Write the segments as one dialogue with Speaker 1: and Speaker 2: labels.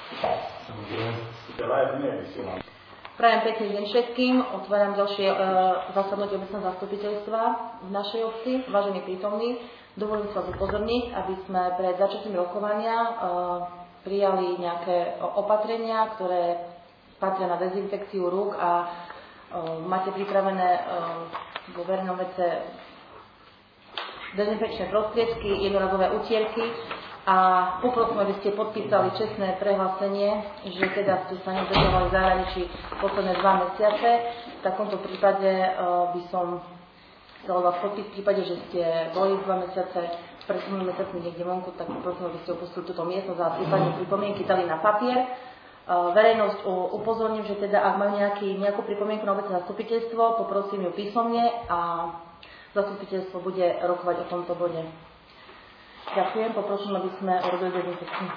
Speaker 1: Prajem pekný deň všetkým. Otváram ďalšie zasadnutie obecného zastupiteľstva v našej obci. Vážení prítomní, dovolím sa upozorniť, aby sme pred začiatím rokovania prijali nejaké opatrenia, ktoré patria na dezinfekciu rúk a máte pripravené vo verejnom vece dezinfekčné prostriedky, jednorazové utierky a poprosím, aby ste podpísali čestné prehlásenie, že teda ste sa nezdržovali v zahraničí posledné 2 mesiace. V takomto prípade by som chcela vás podpísať v prípade, že ste boli 2 mesiace pred 2 mesiacmi niekde vonku, tak prosím, aby ste opustili túto miestnosť a prípadne pripomienky dali na papier. Verejnosť upozorním, že teda ak majú nejakú pripomienku na obecné zastupiteľstvo, poprosím ju písomne a zastupiteľstvo bude rokovať o tomto bode. Ďakujem, poprosím, aby sme urobili dezinfekciu.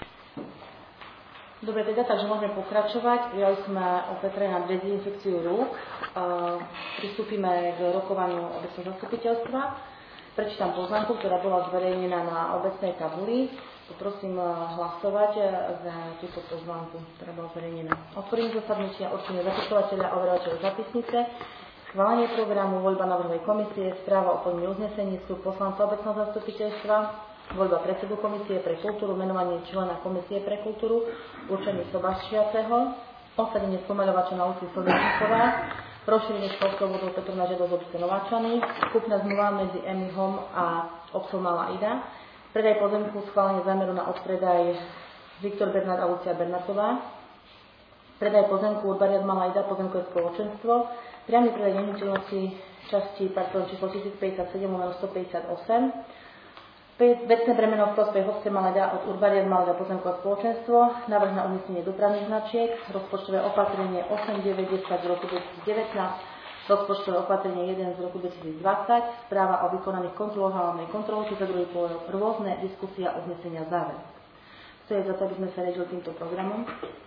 Speaker 1: Dobre, teda, takže môžeme pokračovať. Prijali sme opäť na dezinfekciu rúk. Pristúpime k rokovaniu obecného zastupiteľstva. Prečítam poznámku, ktorá bola zverejnená na obecnej tabuli. Poprosím hlasovať za túto poznámku, ktorá bola zverejnená. Otvorím zasadnutia, určenie zapisovateľa, overovateľa zapisnice, schválenie programu, voľba návrhovej komisie, správa o plnení uznesení, vstup poslancov obecného zastupiteľstva, voľba predsedu komisie pre kultúru, menovanie člena komisie pre kultúru, určenie sobašiaceho, osadenie spomaľovača na ulici Slnečníková, rozšírenie školského vodu Petru na žiadosť obce Nováčany, kúpna zmluva medzi EMI-HOM a obcou Malá Ida, predaj pozemku, schválenie zámeru na odpredaj Viktor Bernard a Lucia Bernatová, predaj pozemku Urbariat Malá Ida, pozemkové spoločenstvo, priamy predaj nehnuteľnosti časti číslo 1057/158, vecné bremeno v prospech obce Malá Ida od Urbariat Malá Ida, pozemkové spoločenstvo, návrh na umiestnenie dopravných značiek, rozpočtové opatrenie 8-9-10 z roku 2019, rozpočtové opatrenie 1 z roku 2020, správa o vykonaných kontrolách hlavnej kontroly, či za druhý pôrok rôzne, diskusia, uznesenia, záver. To je za to, aby sme sa riadili týmto programom.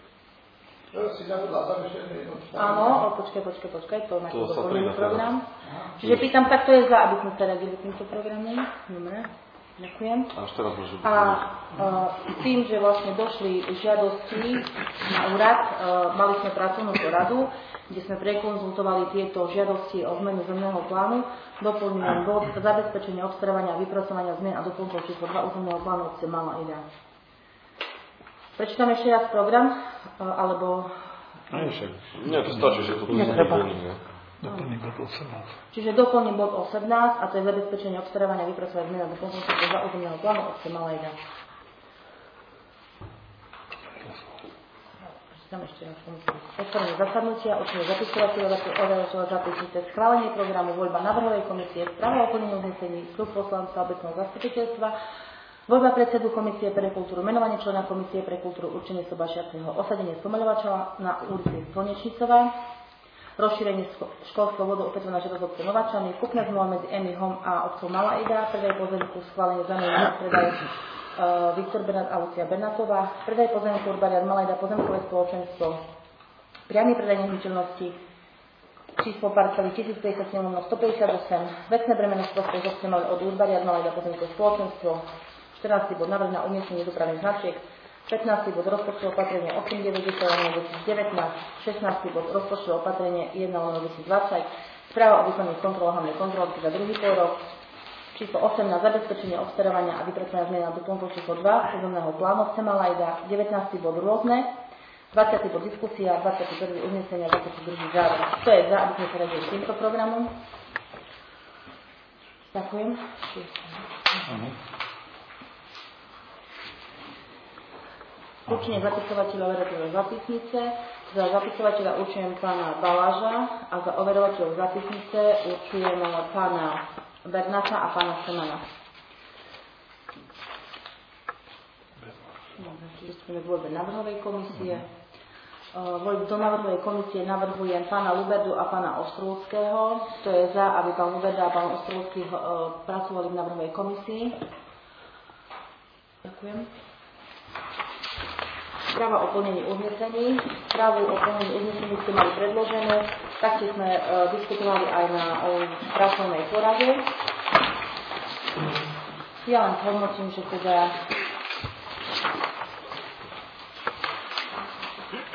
Speaker 1: Áno, počkaj, to máte doplnený program. Čiže pýtam, tak to je za, aby sme sa riadili týmto programom. Dobre, ďakujem. A tým, že vlastne došli žiadosti na úrad, mali sme pracovnú poradu, kde sme prekonzultovali tieto žiadosti o zmenu zemného plánu, doplňujem bod zabezpečenie obstarávania a vypracovania zmien a doplnkov číslo 2 územného plánu obce Malá Ida. Prečítam ešte raz program, alebo...
Speaker 2: Nie, to stačí, že to tu doplní.
Speaker 3: Doplní bod 18.
Speaker 1: Čiže doplní bod 18 a to je zabezpečenie obstarávania a vypracovania zmien a doplnkov číslo 2 územného plánu obce Malá Ida. Tam ešte raz otvorenie zasadnutia, určenie zapisovateľa zapisnice, schválenie programu, voľba návrhovej komisie, správa o plnení uznesení, vstup poslanca obecného zastupiteľstva, voľba predsedu komisie pre kultúru, menovanie člena komisie pre kultúru, určenie sobašiaceho, osadenie spomaľovača na ulici Slnečnicová, rozšírenie školského vodu opäť na žiadosť obce Nováčany, kúpna zmluva medzi EMI-HOM a obcou Malá Ida, predaj pozemku, schválenie zámeru na predaj Viktor Bernard a Lucia Bernatová, predaj pozemku Urbariat Malá Ida, pozemkové spoločenstvo, priamy predaj nehnuteľnosti, číslo parcely 1057/158, vecné bremeno v prospech obce od Urbariat Malá Ida, pozemkové spoločenstvo, 14. bod návrh na umiestnenie dopravných značiek, 15. bod rozpočtové opatrenie 8-9-2019, 16. bod rozpočtové opatrenie 1/2020, správa o výkonných kontrolách hlavnej kontroly za druhý pôrok, číslo 8 na zabezpečenie obstarávania a vypracovania zmien na doplnkov číslo 2 územného plánu obce Malá Ida, 19. bod rôzne, 20. bod diskusia, 21. uznesenia, 22. záver. To je za, aby sme sa radili s týmto programom. Ďakujem. Určenie zapisovateľa overovateľov zapisnice. Za zapisovateľa určujem pána Baláža a za overovateľov zapisnice určujem pána Bernata a pána Semana. Čiže sme v voľbe návrhovej komisie. Do návrhovej komisie navrhujem pána Luberdu a pána Ostrovského. To je za, aby pán Luberda a pán Ostrovský pracovali v návrhovej komisii. Ďakujem. Správa o plnení uznesení. Správu o plnení uznesení ste mali predložené. Taktiež sme diskutovali aj na pracovnej porade. Ja len hodnotím, že teda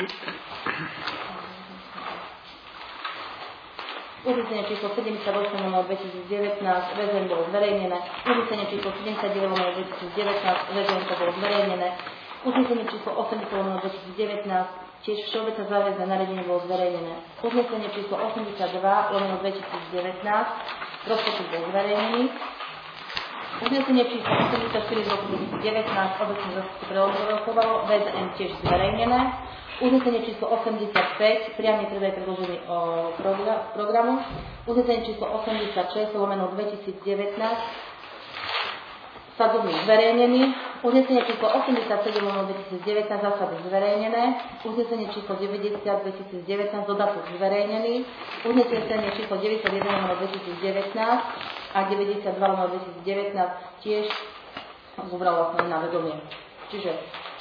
Speaker 1: Uznesenie číslo 78/2019 VZN bolo zverejnené. Uznesenie číslo 79/2019 VZN bolo zverejnené. Uznesenie číslo 80/2019 tiež všeobecné záväzné nariadenie bolo zverejnené. Uznesenie číslo 82/2019 rozpočet bol zverejnený. Uznesenie číslo 84/2019 obecne zastupiteľstvo prerokovalo, VZN tiež zverejnené. Uznesenie číslo 85, priamy predaj predložený programu. Uznesenie číslo 86/2019 sadzovný zverejnený. Uznesenie číslo 87/2019 zásady zverejnené. Uznesenie číslo 90/2019 dodatok zverejnený. Uznesenie číslo 91/2019 a 92/2019 tiež zobralo vlastne na vedomie. Čiže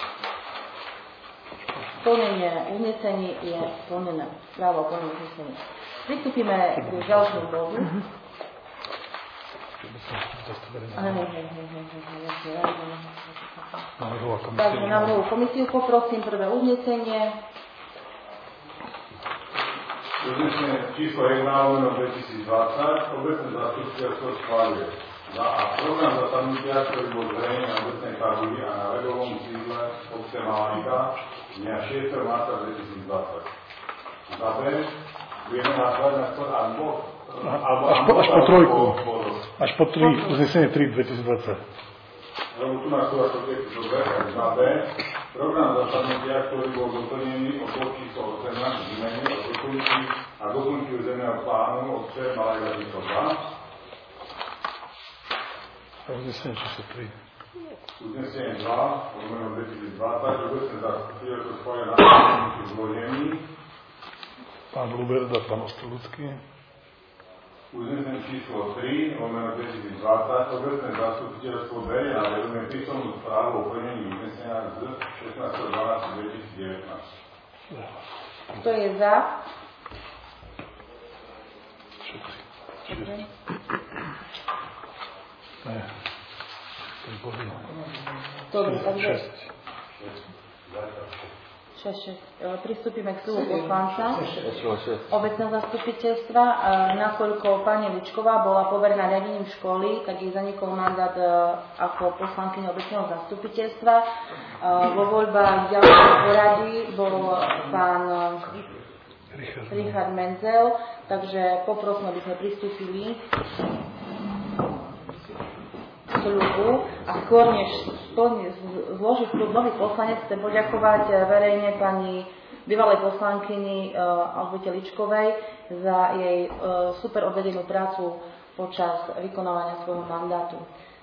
Speaker 1: plnenie uznesení je plnené. Správa o plnení uznesení. Pristúpime k ďalšiemu bodu. Takže návrhovú komisiu poprosím prvé uznesenie.
Speaker 4: Uznesenie číslo 1/2020 obecné zastupiteľstvo schváľuje. A program zasadnutia, ktorý bol zverejnený na obecnej tabuli a na webovom sídle obce Malanika dňa 6. marca 2020. Za B budeme hlasovať na skôr až bod.
Speaker 3: Až po trojku. Až po 3, uznesenie 3/2020.
Speaker 4: Lebo tu nás to ako text do B, tak za B program zasadnutia, ktorý bol doplnený o bod číslo 18 zmeny a doplnky územného plánu obce Malaika číslo 2.
Speaker 3: Uznesenie číslo 3.
Speaker 4: Uznesenie 2/2020, obecné zastupiteľstvo schváľuje na zasadnutí zložení.
Speaker 3: Pán Luberda, pán Ostolucký.
Speaker 4: Uznesenie číslo 3/2020, obecné zastupiteľstvo berie na vedomie písomnú správu o plnení uznesenia z 16.12.2019.
Speaker 1: Kto je za?
Speaker 3: Všetci. Ne.
Speaker 1: Dobre, takže
Speaker 3: 6.
Speaker 1: Pristúpime k súdu poslanca obecného zastupiteľstva. Nakoľko pani Ličková bola poverená riadením školy, tak jej zanikol mandát ako poslankyňa obecného zastupiteľstva. Vo voľbách ďalších poradí bol pán Richard Menzel, takže poprosím, aby sme pristúpili sľubu a skôr než zložiť sľub nový poslanec, chcem poďakovať verejne pani bývalej poslankyni Alžbete Ličkovej za jej super odvedenú prácu počas vykonávania svojho mandátu.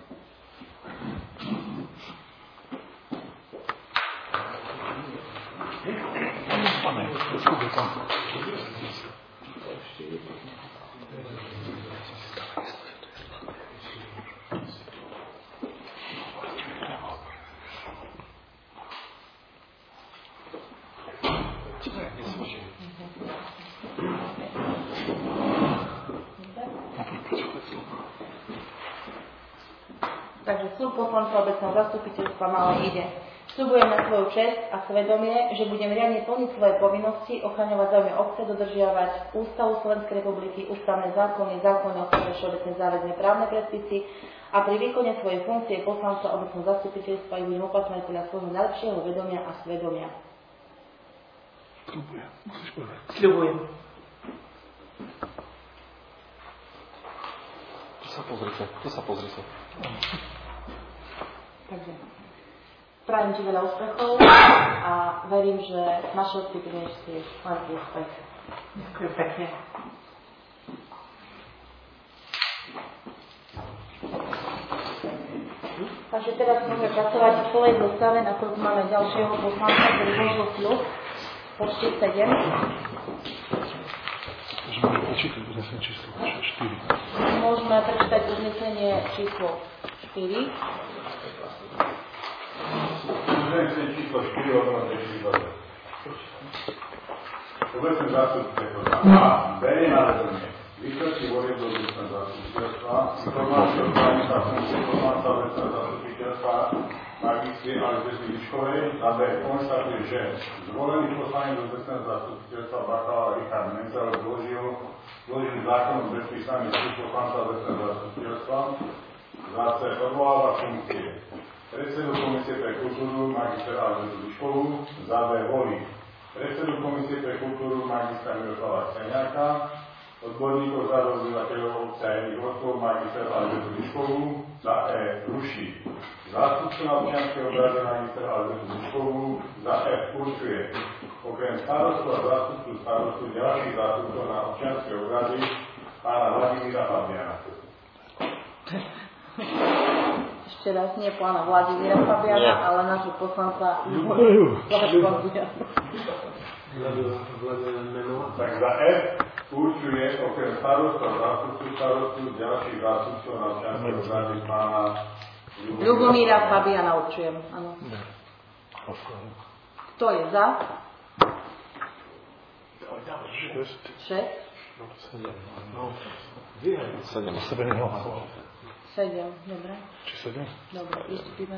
Speaker 1: Takže sľub poslanca obecného zastupiteľstva malé ide. Sľubujem na svoju česť a svedomie, že budem riadne plniť svoje povinnosti, ochraňovať záujmy obce, dodržiavať Ústavu Slovenskej republiky, ústavné zákony, zákony o všeobecné záväzné právne predpisy a pri výkone svojej funkcie poslanca obecného zastupiteľstva ich budem uplatňovať podľa svojho najlepšieho vedomia a svedomia.
Speaker 3: Sľubujem. Musíš povedať.
Speaker 1: Sľubujem.
Speaker 2: Tu sa pozrite.
Speaker 1: Takže prajem ti veľa úspechov a verím, že naše odstupy si len úspech. Ďakujem pekne. Takže teraz môžeme pracovať v celej zostave, nakoľko máme ďalšieho poslanca, ktorý zložil sľub v počte 7.
Speaker 3: Takže môžeme počítať uznesenie číslo 4.
Speaker 1: Môžeme prečítať uznesenie číslo 4.
Speaker 4: Uznesenie číslo 4 o tom 2020. Obecné zastupiteľstvo a berie na vedomie výsledky volieb do obecného zastupiteľstva, informácie o právnych a funkcií poslanca obecného zastupiteľstva magistri Alžbety Liškovej, za B konštatuje, že zvolený poslanec do obecného zastupiteľstva bakalára Richard Mencel zložil zákonom predpísaný súd poslanca obecného zastupiteľstva, za C odvoláva funkcie predsedu komisie pre kultúru magistra Alžbetu Liškovú, za B volí predsedu komisie pre kultúru magistra Miroslava Kseniaka, odborníkov za rozhodovateľov obce a iných odborov magistra Alžbetu Liškovú, za E ruší zástupcu na občianskej obrade magistra Alžbetu Liškovú, za F určuje okrem starostu a zástupcu starostu ďalších zástupcov na občianskej obrade pána Vladimíra Fabiana.
Speaker 1: Ešte raz nie pána Vladimíra Fabiana, ale nášho poslanca
Speaker 4: Tak za F určuje okrem starostu a zástupcu ďalších zástupcov na občianskej obrade pána
Speaker 1: Ľubomíra Fabiana určujem, áno. Kto je za? 6? 7, dobre.
Speaker 3: Či 7?
Speaker 1: Dobre, vystupíme.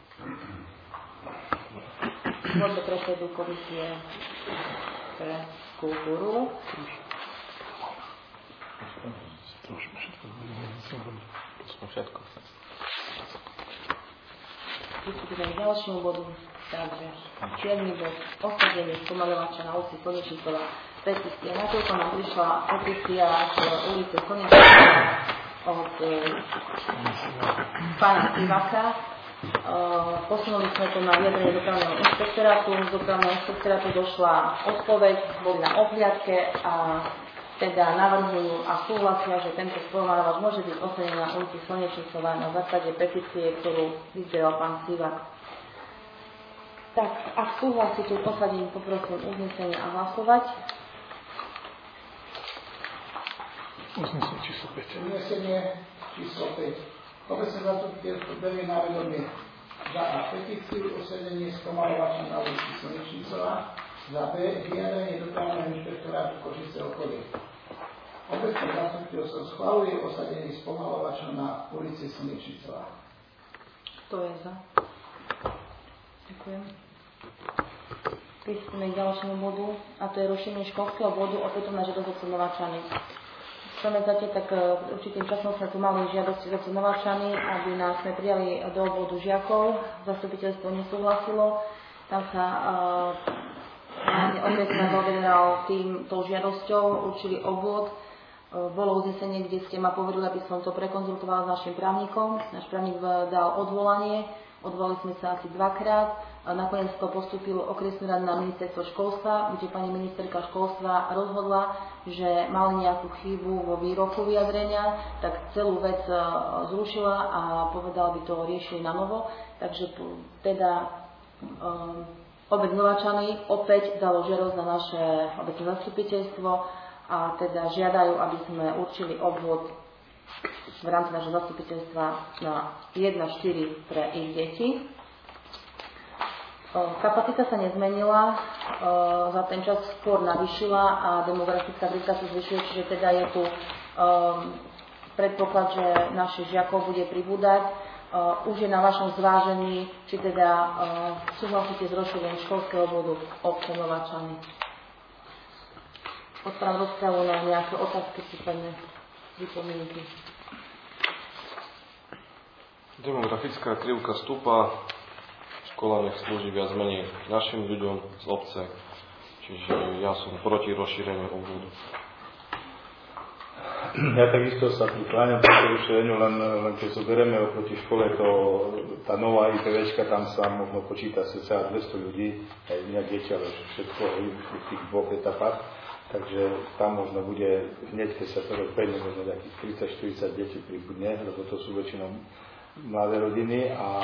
Speaker 1: Môžete predsedu komisie pre kultúru.
Speaker 2: Všetko.
Speaker 1: Vystupíme k ďalšiemu bodu. Takže 7. bod. Osadenie spomaľovača na ulici Slnečnícova. Petícia. Nakoľko nám prišla petícia z ulice Slnečnícova od pána Ivaka. Posunuli sme to na vyjadrenie dopravného inšpektorátu. Z dopravného inšpektorátu došla odpoveď, boli na obhliadke a teda navrhujú a súhlasia, že tento spomaľovač môže byť osadený na ulici Slnečnícova na základe petície, ktorú vyzbieral pán Ivak. Tak, ak súhlasíte s osadením, poprosím uznesenie a hlasovať.
Speaker 3: Uznesenie číslo 5.
Speaker 5: Uznesenie číslo 5. Obecné zastupiteľstvo berie na vedomie za A petíciu osadenie spomaľovača na ulici Slnečnícova, za B vyjadrenie dopravného inšpektorátu Košice okolie. Obecné zastupiteľstvo schvaľuje osadenie spomaľovača na ulici Slnečnícova.
Speaker 1: Kto je za? Ďakujem. Pristúpime k ďalšiemu bodu, a to je rozšírenie školského bodu opäť na žiadosť obce Nováčany. V pamätáte, tak určitým časom sme tu mali žiadosti z obce Nováčany, aby nás sme prijali do obvodu žiakov. Zastupiteľstvo nesúhlasilo. Tam sa opäť sa zaoberal tou žiadosťou, určili obvod. Bolo uznesenie, kde ste ma poverili, aby som to prekonzultovala s našim právnikom. Náš právnik dal odvolanie. Odvolali sme sa asi 2-krát. Nakoniec to postúpil okresný rad na ministerstvo školstva, kde pani ministerka školstva rozhodla, že mali nejakú chybu vo výroku vyjadrenia, tak celú vec zrušila a povedala, by to riešili na novo. Takže teda obec Nováčany opäť dalo žiadosť na naše obecné zastupiteľstvo a teda žiadajú, aby sme určili obvod v rámci nášho zastupiteľstva na 1-4 pre ich deti. Kapacita sa nezmenila, za ten čas skôr navýšila a demografická vrstka sa zvyšuje, čiže teda je tu predpoklad, že našich žiakov bude pribúdať. Už je na vašom zvážení, či teda súhlasíte s rozšírením školského bodu obce Nováčany. Otváram rozpravu na nejaké otázky, prípadne pripomienky.
Speaker 2: Demografická krivka stúpa, škola nech slúži viac menej našim ľuďom z obce, čiže ja som proti rozšíreniu obvodu.
Speaker 6: Ja takisto sa prikláňam proti rozšíreniu, len keď zoberieme oproti škole, tá nová IPVčka, tam sa možno počíta cca 200 ľudí, aj nejak deti, ale všetko v tých dvoch etapách. Takže tam možno bude hneď, keď sa to rozbehne, možno takých 30-40 detí pribudne, lebo to sú väčšinou mladé rodiny a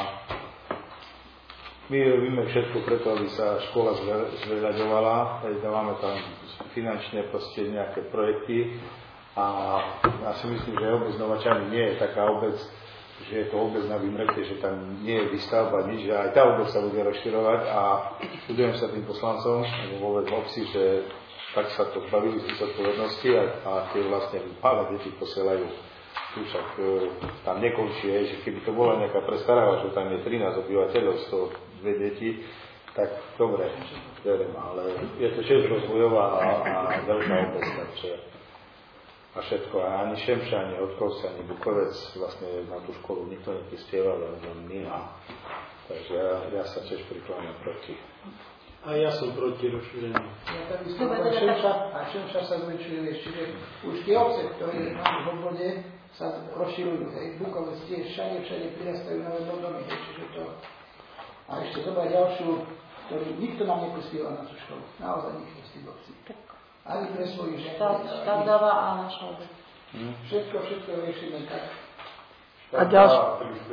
Speaker 6: my robíme všetko preto, aby sa škola zveľaďovala, dávame tam finančne proste nejaké projekty a ja si myslím, že obec Nováčany nie je taká obec, že je to obec na vymrete, že tam nie je výstavba, nič, že aj tá obec sa bude rozširovať a budujem sa tým poslancom vôbec v obci, že tak sa to zbavili z zodpovednosti a tie vlastne malé deti posielajú tu však tam nekončí, že keby to bola nejaká prestarava, že tam je 13 obyvateľov, z toho 2 deti, tak dobre, verím, ale je to tiež rozvojová a veľká obec, takže a všetko, a ani Šemša, ani Odkovce, ani Bukovec vlastne na tú školu nikto nepristieval, len my, takže ja sa tiež prikláňam proti.
Speaker 7: A ja som proti rozšíreniu.
Speaker 5: Ja takisto, Šemša sa zmenšuje, čiže už tie obce, ktoré máme v obvode, sa rozšírujú, Bukovec tiež všade prirastajú nové domy, čiže to... A ešte zobrať ďalšiu, ktorý nikto nám neprispieval na tú školu. Naozaj nikto z tých obcí. Ani pre svojich žen.
Speaker 1: Štát dáva a naša obec.
Speaker 5: Všetko riešime tak.
Speaker 3: A ďalšie.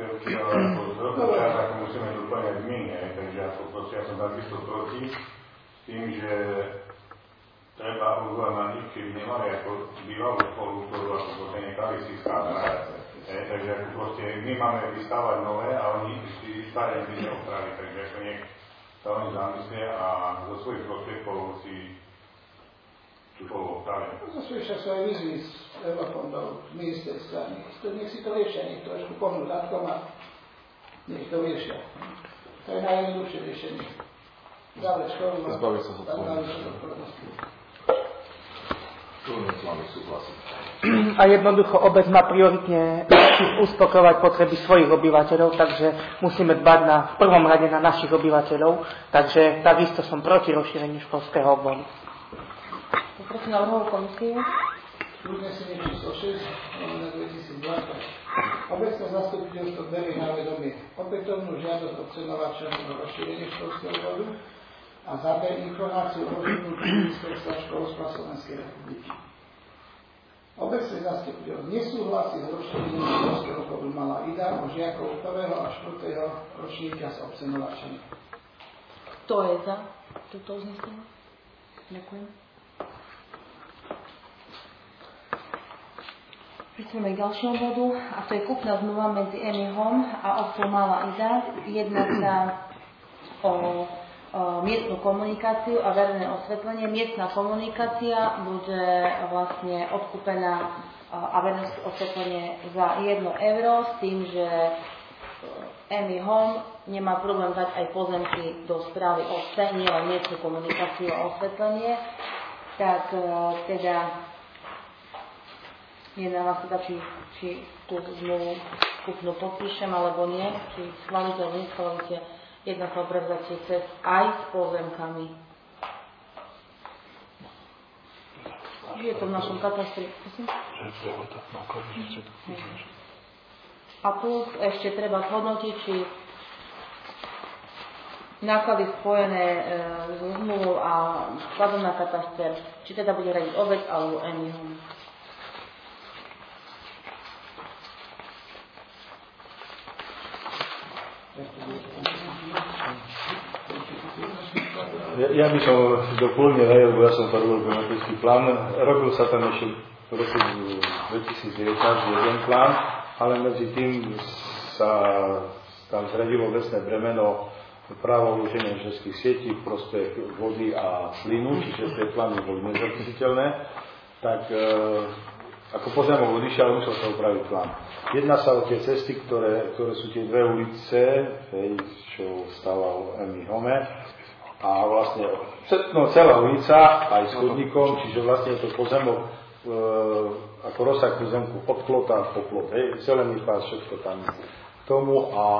Speaker 4: Tak musíme doplňať my, takže ja som takisto proti tým, že treba uznať, keby nemali ako bývalú školu, ktorú ako proste nechali si skázať. Takže ako proste my máme vystávať nové a oni si staré by neopravili, takže ako nech sa oni zamyslia a zo svojich prostriedkov si tú školu opravili.
Speaker 5: Zo svojich však sú aj výzvy z eurofondov, z ministerstva. Nech si to riešia, nech to trošku pohnú dátkom a nech to riešia. To je najjednoduchšie riešenie. Zále školu a
Speaker 2: zbaviť sa
Speaker 5: zodpovednosti.
Speaker 8: A jednoducho obec má prioritne uspokojovať potreby svojich obyvateľov, takže musíme dbať v prvom rade na našich obyvateľov, takže takisto som proti rozšíreniu školského obvodu.
Speaker 1: Poprosím na vrhovú komisiu.
Speaker 5: Uznesenie číslo 6, 2020. Obecné zastupiteľstvo berie na vedomie opätovnú žiadosť obcenovača o rozšírenie školského obvodu a záber informáciu o rozhodnutí Ministerstva školstva Slovenskej republiky. Obecný zastupiteľ nesúhlasí s rozšírením školského obvodu Malá Ida o žiakov 1. a 4. ročníka s obcenovačami.
Speaker 1: Kto je za túto uznesenie? Ďakujem. Prichádzame k ďalšiemu bodu, a to je kúpna zmluva medzi Emi Home a obcov Malá Ida. Jedná sa o miestnu komunikáciu a verejné osvetlenie. Miestna komunikácia bude vlastne odkúpená a verejné osvetlenie za 1 euro, s tým, že Emi Home nemá problém dať aj pozemky do správy obce, nie len miestnu komunikáciu a osvetlenie. Tak teda je na vás teda, či tú zmluvu kúpnu podpíšem alebo nie, či schválite alebo neschválite. Jedná sa o prevzatie cest aj s pozemkami. Je to v našom katastri. A plus ešte treba zhodnotiť, či náklady spojené s zmluvou a skladom na kataster, či teda bude hradiť obec alebo Emi Home.
Speaker 6: Ja by som doplnil, lebo ja som to robil geometrický plán. Robil sa tam ešte v roku 2019 jeden plán, ale medzi tým sa tam zradilo vecné bremeno právo uloženia inžinierských sietí v prospech vody a plynu, čiže tie plány boli nezakrytiteľné. Tak ako pozemok odišiel, ale musel sa upraviť plán. Jedná sa o tie cesty, ktoré sú tie 2 ulice, čo stával Emi Home. A vlastne celá ulica aj s chodníkom, čiže vlastne je to pozemok ako rozsah pozemku od plota po plot, zelený pás, všetko tam k tomu a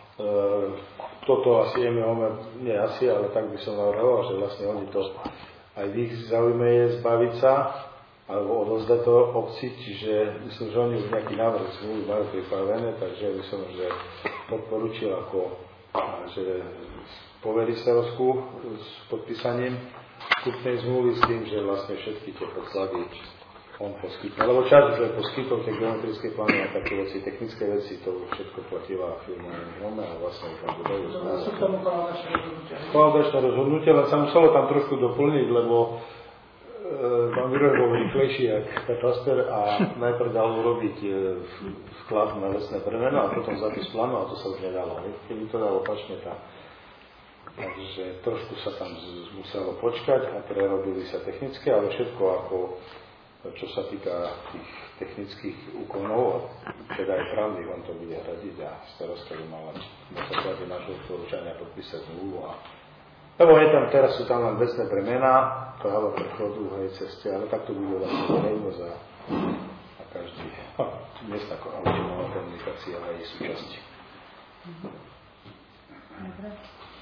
Speaker 6: toto asi Emi Home, nie asi, ale tak by som navrhoval, že vlastne oni to aj v ich záujme je zbaviť sa alebo odozdať to obci, čiže myslím, že oni už nejaký návrh zmluvy majú pripravené, takže by som, že podporučil ako, že poveri starostku s podpísaním kúpnej zmluvy s tým, že vlastne všetky tie podklady on poskytne. Lebo časť už poskytol tie geometrické plány a také veci, technické veci, to všetko platila firma Home a vlastne tam dodajú.
Speaker 5: To sú tomu
Speaker 6: kolaudačné rozhodnutie, ale sa muselo tam trošku doplniť, lebo pán Výroj bol rýchlejší jak kataster a najprv dal urobiť vklad na vecné bremeno a potom zapis plánu a to sa už nedalo. Keby to dalo opačne, takže trošku sa tam muselo počkať a prerobili sa technické, ale všetko ako čo sa týka tých technických úkonov, teda aj právny, on to bude hradiť a starosta by mal na základe nášho odporúčania podpísať zmluvu. Lebo teraz sú tam len vecné bremená, právo prechodu, hej, ceste, ale takto bude vlastne verejnosť a každý miestna autonomná komunikácia a jej súčasť.
Speaker 1: Dobre.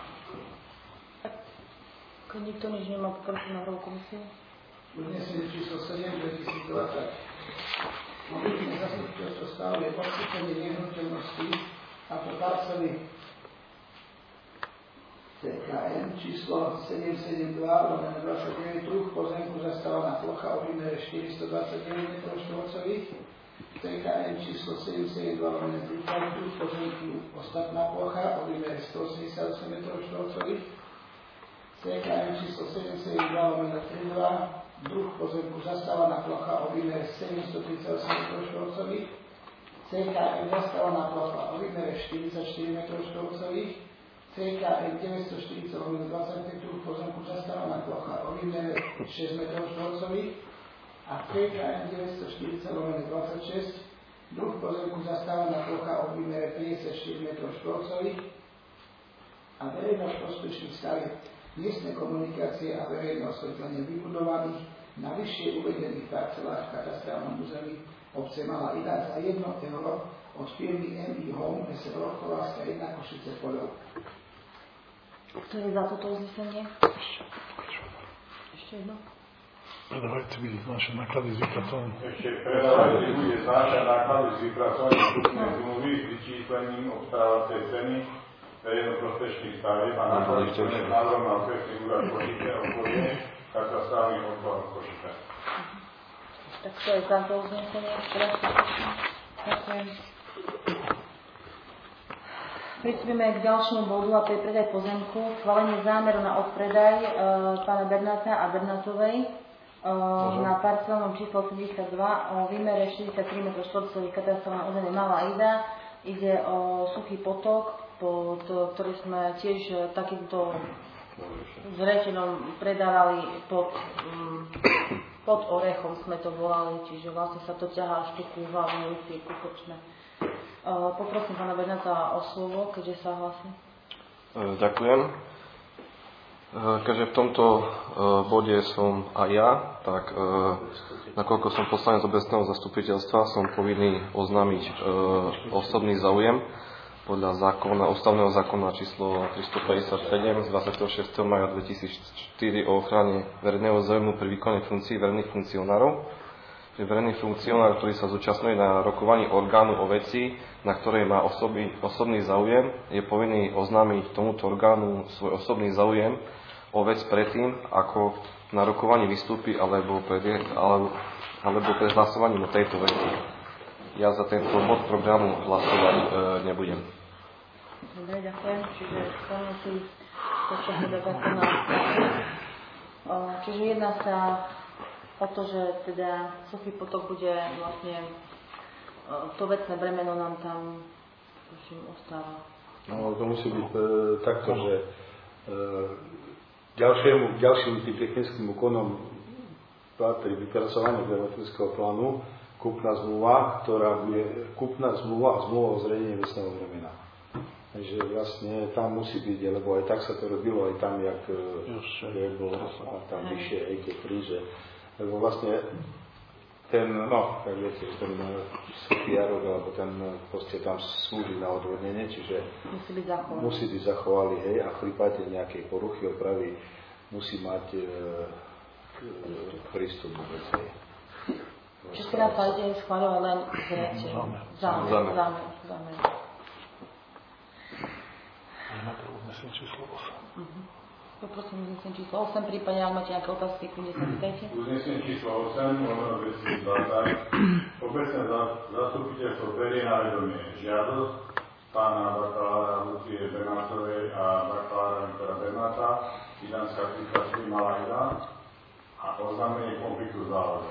Speaker 1: Keď nikto nič nemá, poprosím na hrovú komisiu.
Speaker 5: Uznesenie číslo 7 2020. Mobilné zastupiteľstvo stanovuje odkúpenie nehnuteľnosti ako parcely CKM číslo 772/29 druh pozemku zastávaná plocha o výmere 429 m2, CKM číslo 772/30 druh pozemku ostatná plocha o výmere 188 m2, CKM číslo 772/32 druh pozemku zastávaná plocha o výmere 738 m2, CKM zastávaná plocha o výmere 44 m2, CKM 940/25 druh pozemku zastávaná plocha o výmere 6 m2 a CKM 940/26 druh pozemku zastávaná plocha o výmere 54 m2 a verejnosť prospešných stavieb, miestne komunikácie a verejné osvetlenie vybudovaných na vyššie uvedených parcelách v katastrálnom území obce Malá Ida za 1 euro od firmy MI Home SRO Chovárska 1 Košice Poľov.
Speaker 1: Kto je za toto uznesenie? Ešte jedno.
Speaker 3: Predávajte bude znášať náklady s vypracovaním.
Speaker 4: Ešte predávajte bude znášať náklady s vypracovaním kupnej zmluvy s vyčíslením obstávacej ceny verejnoprospešných stavieb a náklady spojené s návrhom na okresný úrad Košice okolie katastrálnych odborov Košice.
Speaker 1: Tak to je za to uznesenie. Ďakujem. Pristúpime k ďalšiemu bodu, a to je predaj pozemku. Schválenie zámeru na odpredaj pána Bernáta a Bernátovej na parcelnom číslo 82 o výmere 63 m2 katastrálne územie Malá Ida. Ide o suchý potok, ktorý sme tiež takýmto zreteľom predávali pod orechom, sme to volali, čiže vlastne sa to ťahá až tu ku hlavnej ulici, ku Kočme. Poprosím pána Bernáta o slovo, keďže sa hlasí.
Speaker 2: Ďakujem. Keďže v tomto bode som aj ja, tak nakoľko som poslanec obecného zastupiteľstva, som povinný oznámiť osobný záujem podľa ústavného zákona číslo 357 z 26. maja 2004 o ochrane verejného záujmu pri výkone funkcií verejných funkcionárov. Verejný funkcionár, ktorý sa zúčastňuje na rokovaní orgánu o veci, na ktorej má osobný záujem, je povinný oznámiť tomuto orgánu svoj osobný záujem o vec predtým, ako na rokovaní vystúpi alebo pred hlasovaním o tejto veci. Ja za tento bod programu hlasovať nebudem.
Speaker 1: Dobre, ďakujem. Čiže splnil si to, čo teda zákona. Čiže jedná sa o to, že teda suchý potok bude vlastne to vecné bremeno nám tam ostáva.
Speaker 6: No, to musí byť takto, že ďalším tým technickým úkonom pri vypracovaní geometrického plánu kúpna zmluva, ktorá bude kúpna zmluva a zmluva o zriadení vecného bremena. Takže vlastne tam musí byť, lebo aj tak sa to robilo aj tam, jak bol tam vyššie aj tie kríže. Lebo vlastne ten, tak viete, ten suchý jarok, alebo ten proste tam slúži na odvodnenie, čiže musí byť zachovaný, hej, a v prípade nejakej poruchy opravy musí mať prístup k veci.
Speaker 1: Čiže teda sa ide schváľovať len zámer.
Speaker 3: Máte uznesenie číslo 8.
Speaker 1: Poprosím uznesenie číslo 8, prípadne ak máte nejaké otázky, kľudne sa pýtajte.
Speaker 4: Uznesenie číslo 8/2020. Obecné zastupiteľstvo berie na vedomie žiadosť pána bakalára Lucie Bernátovej a bakalára Viktora Bernáta, Idanská 33 Malá Ida a oznámenie konfliktu záujmov.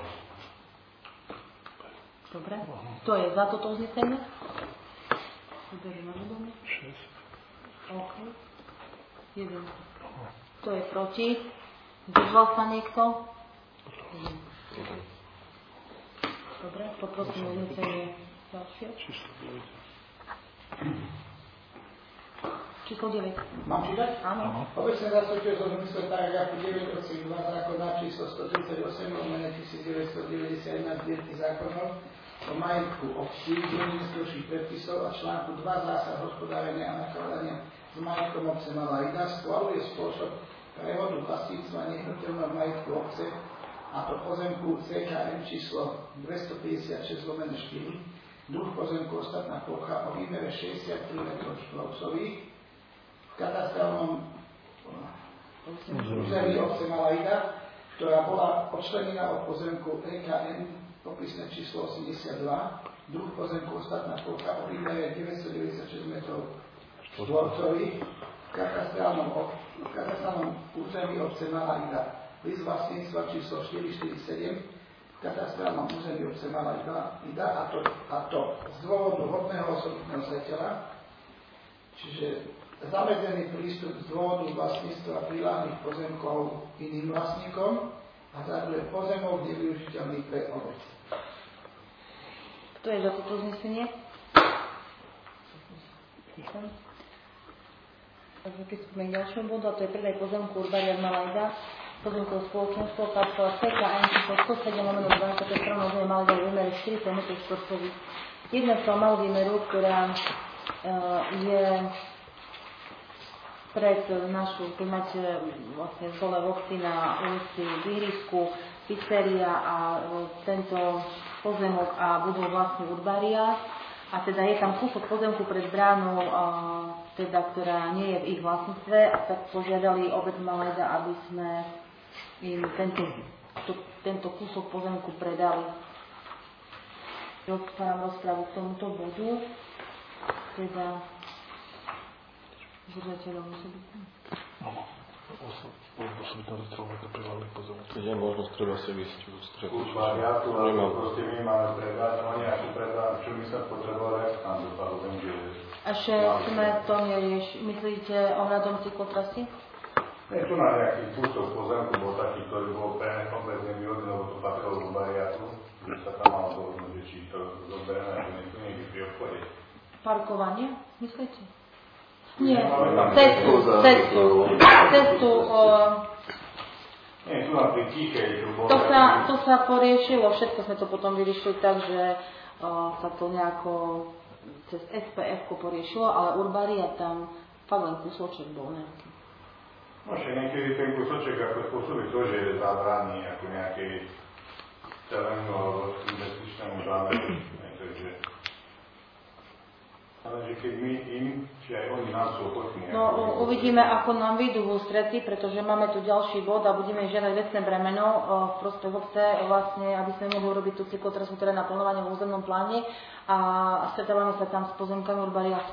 Speaker 1: Dobre. Kto je za toto uznesenie? Berie na vedomie.
Speaker 3: 6.
Speaker 1: OK. 1. Kto je proti? Zdržal sa niekto? Dobre, poprosím uznesenie ďalšie. Číslo 9.
Speaker 5: Mám čítať?
Speaker 1: Áno.
Speaker 5: Obecné zastupiteľstvo v zmysle paragrafu 9 odsek 2 zákona číslo 138/1991 zbierky zákonov o majetku obcí, zmysluších predpisov a článku 2 zásad hospodárenia a nakladania s majetkom obce Malá Ida schvaľuje spôsob prevodu vlastníctva nehnuteľného majetku obce, a to pozemku CKM číslo 256/4, druh pozemku ostatná plocha o výmere 63 m2 v katastrálnom území obce Malá Ida, ktorá bola odčlenená od pozemku EKN popisné číslo 82, druh pozemku ostatná plocha o výmere 996 m2 v katastrálnom území obce Malá Ida. List vlastníctva číslo 447 v katastrálnom území obce Malá Ida, a to z dôvodu hodného osobitného zreteľa, čiže zamedzený prístup z dôvodu vlastníctva priláhlých pozemkov iným vlastníkom a za druhé pozemok nevyužiteľný pre obec.
Speaker 1: Kto je za toto uznesenie? Takže pristúpime k ďalšiemu bodu, a to je predaj pozemku Urbariat Malá Ida, pozemkové spoločenstvo, parcela CKN číslo 107/20 strana územie Malá Ida v výmere 40 m2. Jedna z toho malú výmeru, ktorá je pred našu, keď máte vlastne dole v obci na ulici Vyhrísku, pizzeria a tento pozemok a budú vlastne Urbariat. A teda je tam kúsok pozemku pred bránou, teda, ktorá nie je v ich vlastníctve, a tak požiadali obec Malá Ida, aby sme im tento kúsok pozemku predali. Otváram rozprávu k tomuto bodu. Teda zreteľom musí byť.
Speaker 2: Keď je možnosť, treba si vysť ústretniť.
Speaker 4: Urbariatu, ale proste my máme predať, oni ako predať, čo my sa potrebovali, tam dopadlo, že...
Speaker 1: A že sme to nerieši. Myslíte ohľadom cyklotrasy?
Speaker 4: Nie, tu na nejaký kúsok pozemku bol taký, ktorý bol pre kompletne výhodný, lebo to patrilo Urbariatu, že sa tam malo dohodnúť, že či to zobereme, ako niekto niekde pri obchode.
Speaker 1: Parkovanie, myslíte? Nie,
Speaker 4: cestu. Nie, tu na pri Tichej,
Speaker 1: to sa poriešilo, všetko sme to potom vyriešili tak, že sa to nejako cez SPF poriešilo, ale Urbariat tam fakt len kúsoček bol nejaký.
Speaker 4: Môže niekedy ten kúsoček ako spôsobí to, že je zabraný ako nejakej celému alebo investičnému zámeru. Takže ale že keď my im, či aj oni nám sú ochotní.
Speaker 1: No uvidíme, ako nám vyjdú v ústrety, pretože máme tu ďalší bod a budeme žiadať vecné bremeno v prospech obce, vlastne, aby sme mohli urobiť tú cyklotrasu, ktorá je na plánovanie v územnom pláne, a stretávame sa tam s pozemkami Urbariatu.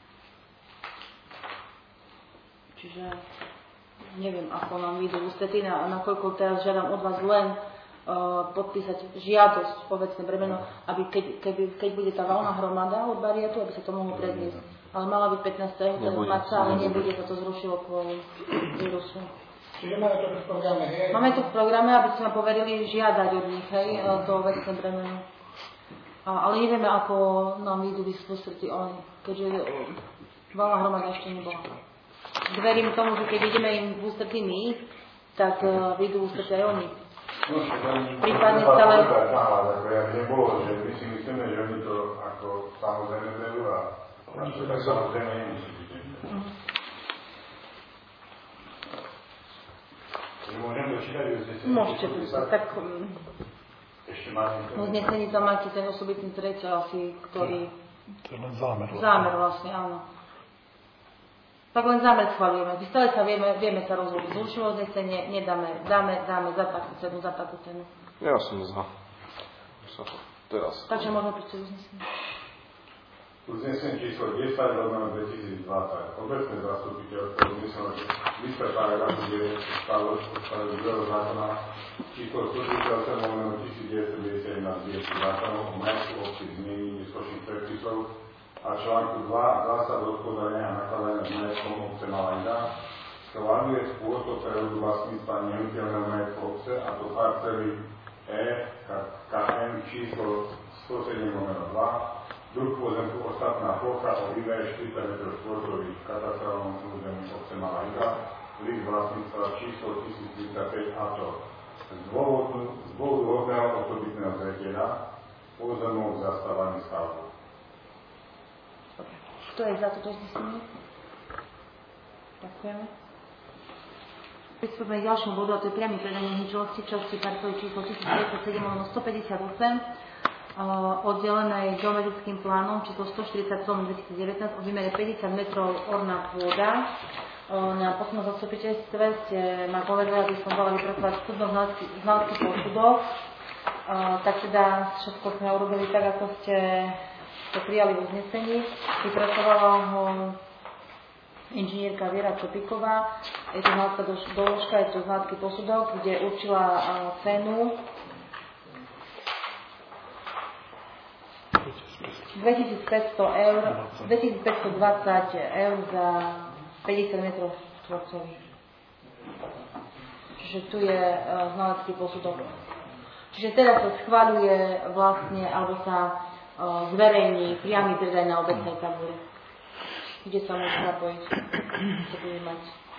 Speaker 1: Čiže neviem, ako nám vyjdú v ústrety, nakoľko teraz žiadam od vás len podpísať žiadosť o vecné bremeno, aby keď bude tá valná hromada Urbariatu, aby sa to mohlo predniesť. Ale mala byť 15. marca, ale nebude, sa to zrušilo kvôli vírusu.
Speaker 5: Čiže máme to v programe, hej?
Speaker 1: Máme to v programe, aby sme povedali žiadať od nich, hej, to vecné bremeno. Ale nevieme, ako nám vyjdú v ústretí oni, keďže valná hromada ešte nebola. Verím tomu, že keď ideme im v ústretí my, tak vyjdú v ústretí aj oni. Prípadne celé...
Speaker 4: Ja nebolo, že my si myslíme, že oni to ako samozrejme berú a to tak samozrejme nemusí byť. Môžem to čítať uznesenie?
Speaker 1: Môžete to tak...
Speaker 4: Ešte máte to?
Speaker 1: Uznesení tam máte ten osobitný zreteľ asi, ktorý...
Speaker 3: To je len zámer.
Speaker 1: Zámer vlastne, áno. Tak len zámer schvaľujeme. Stále sa vieme sa rozhodnúť. Zrušilo uznesenie, nedáme, dáme za takú cenu.
Speaker 2: Ja som za. Teraz.
Speaker 1: Takže môžeme prísť uznesenie.
Speaker 4: Uznesenie číslo 10/2020. Obecné zastupiteľstvo zmyslelo, že lista paragrafu 9 stavového zákona číslo 138/1991 zbierky zákonov o majetku obci zmení neskôrších predpisov a článku 2 zásad hospodárenia a nakladania s majetkom obce Malá Ida schvaľuje spôsob prerodu vlastníctva nehnuteľného majetku obce, a to parcely EKN číslo 107/2, druh pozemku ostatná plocha o výme 40 m2 v katastrálnom území obce Malá Iga, list vlastníctva číslo 1035 a to z dôvodu hodného osobitného zretieľa územnou zastávaní stavbu.
Speaker 1: Kto je za toto znesenie? Ďakujeme. Pristupujeme k ďalšiemu bodu, a to je priamy predaj nehnuteľnosti časti parcely číslo 1097/150 oddelenej geometrickým plánom číslo 147/2019 o výmere 50 metrov orná pôda. Na poslednom zastupiteľstve ste ma povedali, aby som bola vypracovať znalecký posudok. Tak teda všetko sme urobili tak, ako ste to prijali v uznesení. Vypracovala ho inžinierka Viera Čopíková. Je to znalecká doložka, je to znalecký posudok, kde určila cenu 2520 eur za 50 metrov štvorcových. Čiže tu je znalecký posudok. Čiže teraz sa schvaľuje vlastne, alebo sa zverejní priamy predaj na obecnej tabuli, kde sa môže napojiť, čo bude mať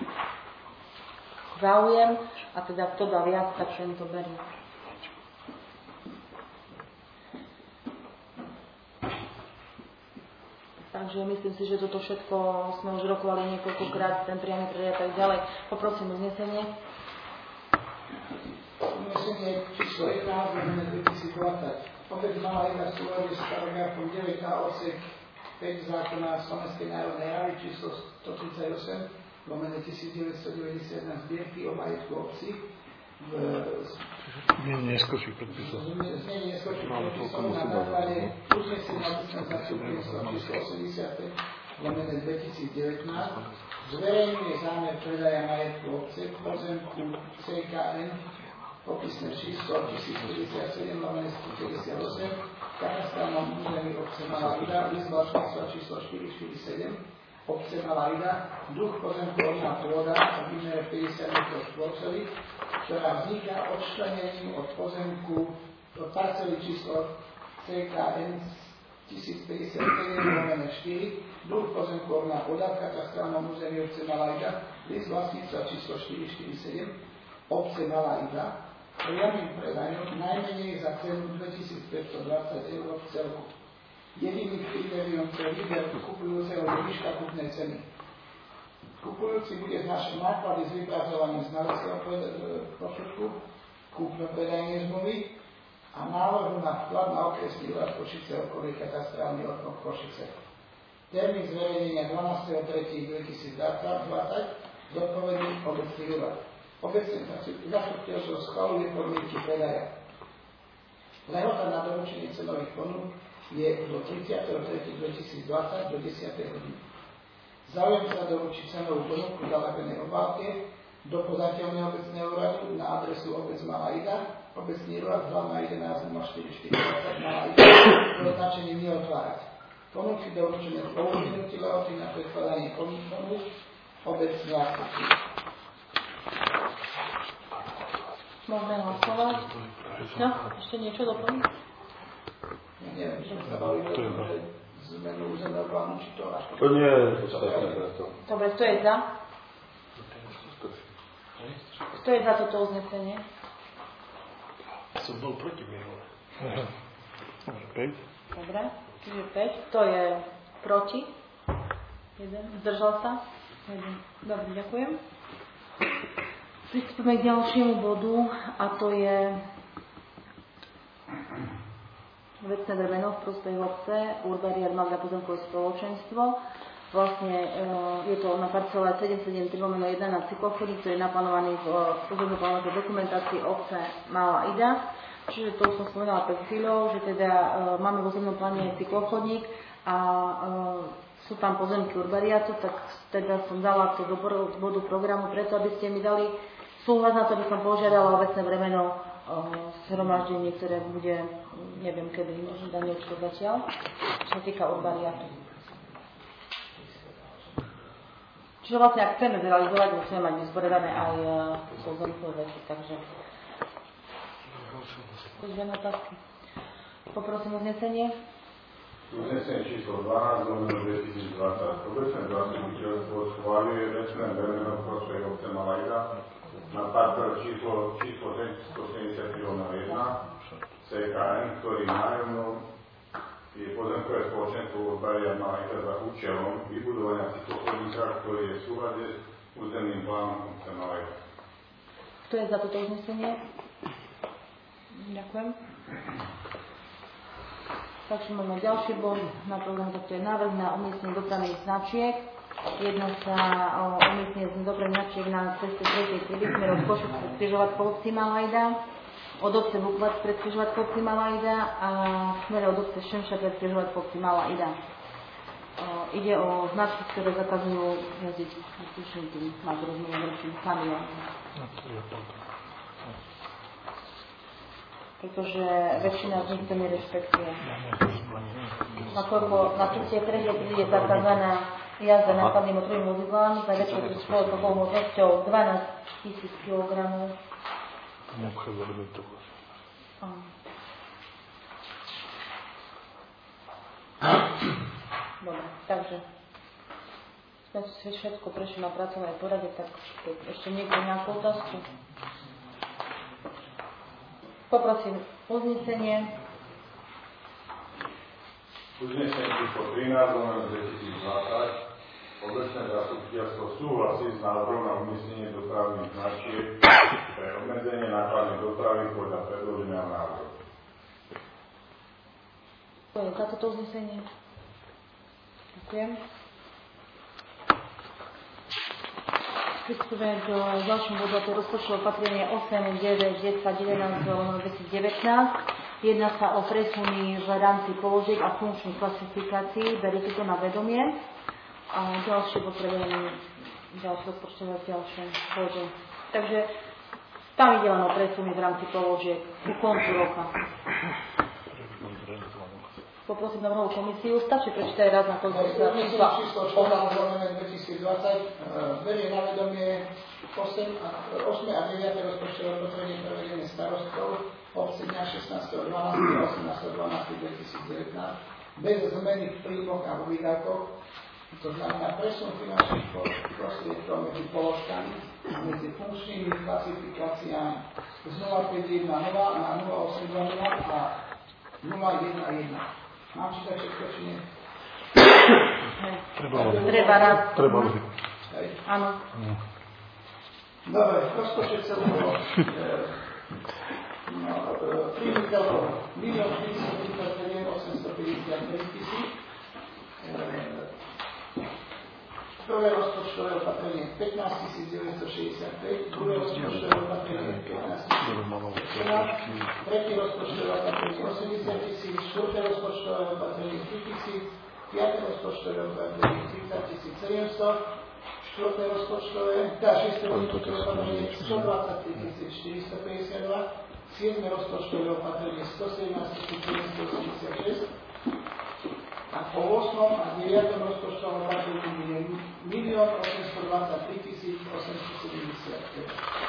Speaker 1: záujem, a teda kto dá viac, tak ten to berie. Takže myslím si, že toto všetko sme už rokovali niekoľkokrát, ten priamy predaj a tak ďalej. Poprosím uznesenie.
Speaker 5: Uznesenie číslo 11/2020. Obec Malá Iga v súlade s paragrafom 9a odsek 5 zákona Slovenskej národnej rady číslo 138/1991 zbierky o majetku obci
Speaker 3: Znenie neskôrších predpisov
Speaker 5: na základe uznesenia obecného zastupiteľstva číslo 85/2019 zverejňuje zámer predaja majetku obce v pozemku CKN popisné číslo 1057/158 v katastrálnom území obce Malá Ida, list vlastníctva číslo 447 obce Malá Ida, druh pozemku orná pôda o výmere 50 m2, ktorá vzniká odčlenením od pozemku od parcely číslo CKN 1057/4, druh pozemku orná pôda v katastrálnom území obce Malá Ida, list vlastníctva číslo 447 obce Malá Ida, priamym predajom najmenej za cenu 2520 eur v celku. Jediným kritériom pre výber kupujúceho je výška kúpnej ceny. Kupujúci bude znášať náklady s vypracovaním znaleckého posudku, kúpno-predajnej zmluvy a návrhu na vklad na okresný úrad Košice okolí katastrálny okruh Košice. Termín zverejnenia 12.3.2020 zodpovedný obecný úrad. Obecné zastupiteľstvo schvaľuje podmienky predaja. Lehota na doručenie cenových ponúk je do 30.3.2020 do 10. hodiny. Záujemca doručí cenovú ponuku zalepenej obálke do podateľného obecného úradu na adresu obec Malá Ida, obecný úrad 2/11/04/20 Malá Ida, s označením neotvárať. Ponuky doručené v minúty lehoty na predkladanie ponúk obec zástupci.
Speaker 1: Môžeme hlasovať. No, ešte niečo doplniť?
Speaker 5: Ja neviem, že sa bavíme o tom, že zmenu územného plánu, či to až...
Speaker 6: To nie je podstatné.
Speaker 1: Dobre, kto je za? Kto je za toto uznesenie?
Speaker 7: Som bol proti minule.
Speaker 3: 5.
Speaker 1: Dobre, čiže 5. Kto je proti? 1. Zdržal sa? 1. Dobre, ďakujem. Pristupujeme k ďalšiemu bodu, a to je vecné bremeno v prospech obce Urbariat Magda pozemkové spoločenstvo. Vlastne je to na parcele 773/1 na cyklochodí, ktorý je naplánovaný v územno-plánovej dokumentácii obce Malá Ida. Čiže to už som spomenula pred chvíľou, že teda máme v územnom pláne cyklochodník a sú tam pozemky Urbariatu, tak teda som dala to do bodu programu preto, aby ste mi dali súhlas na to, by som požiadala o vecné bremeno zhromaždenie, ktoré bude, neviem kedy, možno dá niečo zatiaľ, čo sa týka Urbariatu. Čiže vlastne, ak chceme zrealizovať, musíme mať vyzboredané aj pozemkové veci, takže to je otázky. Poprosím uznesenie.
Speaker 4: Uznesenie číslo 12/2020. Obecné zastupiteľstvo schváľuje vecné bremeno prospech obce Malajda na parcel číslo 670/1 CKN, ktorý nájomnom je pozemkové spoločenstvo Urbaria Malajda za účelom vybudovania cyklochodníka, ktorý je v súlade s územným plánom obce Malajda.
Speaker 1: Kto je za toto uznesenie? Ďakujem. Takže máme ďalší bod na program, to je návrh na umiestnenie dopravných značiek. Jedná sa o umiestnenie dopravných značiek na ceste 3. triedy smer od Košic cez Križovatko obci Malajda, od obce Vukovac pred Križovatko obci Malajda a smer od obce Šemša pred Križovatko obci Malajda. Ide o značky, ktoré zakazujú jazdiť tým nákladným veľkým kamionom. Pretože väčšina z nich to nerešpektuje. Nakoľko na ceste 3. triedy je zakázaná jazda nákladným motorovým vozidlám za väčšou celkovou možnosťou 12 000 kg. Dobre, takže sme si všetko prešli na pracovnej porade, tak ešte niekto nejakú otázku? Poprosím uznesenie.
Speaker 4: Uznesenie číslo 13/2020. Obecné zastupiteľstvo súhlasí s návrhom na umiestnenie dopravných značiek pre obmedzenie nákladnej dopravy podľa predloženého návrhu.
Speaker 1: To je za toto uznesenie. Ďakujem. Pristupujeme k ďalším bodu, to je rozpočtové opatrenie 8, 9, 10, 11 2019. Jedná sa o presuny v rámci položiek a funkčných klasifikácií. Beriete to na vedomie. A ďalšie potrebujeme ďalšie rozpočtové v ďalšom bode. Takže tam ide len o presuny v rámci položiek ku koncu roka. Poprosím novú komisiu. Stačí prečítať raz na to, že sa
Speaker 5: číslo 14/2020 berie na vedomie 8 a 9 rozpočtové opatrenie prevedenie starostov obci dňa 16.12. a 18.12.2019 bez zmeny v príjmoch a vo výdavkoch. To znamená presun finančných prostriedkov medzi položkami, medzi funkčnými klasifikáciami z 051 na 0820 a 011. Mám čítať všetko, či nie?
Speaker 1: Treba raz. Áno.
Speaker 5: Dobre, rozpočet celkovo. Príjmy celkovo 1 437 853 000. Prvé rozpočtové opatrenie 15 965, druhé rozpočtové opatrenie 15 000, tretie rozpočtové opatrenie 80 000, štvrté rozpočtové opatrenie 3 000, piaté rozpočtové opatrenie 30 700, štvrté rozpočtové, šiesté rozpočtové opatrenie 123 452, siedme rozpočtové opatrenie 117 786, a po 8. a 9. rozpočtovom opatrení bude 1 823 875.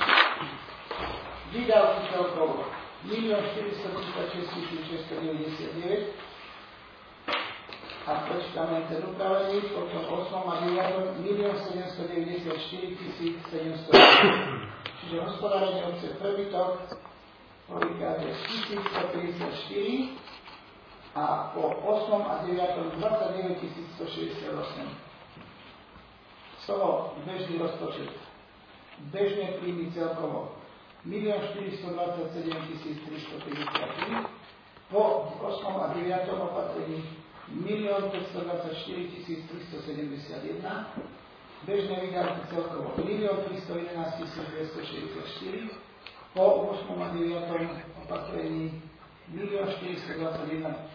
Speaker 5: Výdavky celkovo 1 436 699 a prečítame ten upravený, potom 8. a 9. 1 794 700. Čiže hospodárenie obce prebytok je 1154 a po 8. a 9. 29 168. Z toho bežný rozpočet. Bežné príjmy celkovo 1 427 353. Po 8. a 9. opatrení 1 524 371. Bežné výdavky celkovo 1 311 264. Po 8. a 9. opatrení 1 421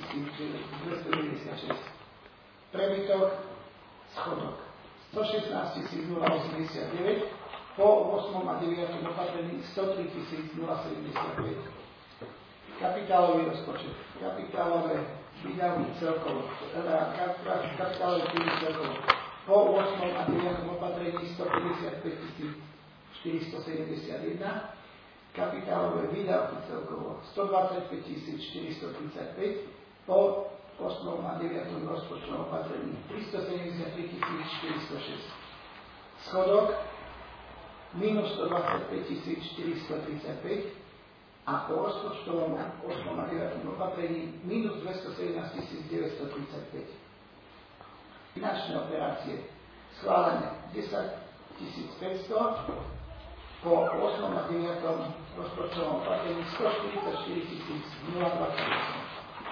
Speaker 5: 296. Prebytok, schodok 116 089, po 8. a 9. opatrení 103 075. Kapitálový rozpočet, kapitálové výdavky celkovo, kapitálové príjmy celkovo, po 8. a 9. opatrení 155 471, kapitálové výdavky celkovo 125 435, po 8. a 9. rozpočtovom opatrení 373 406. Schodok minus 125 435 a po rozpočtovom 8. a 9. opatrení minus 217 935. Finančné operácie schválené 10 500, po 8. a 9. rozpočtovom opatrení 144 028.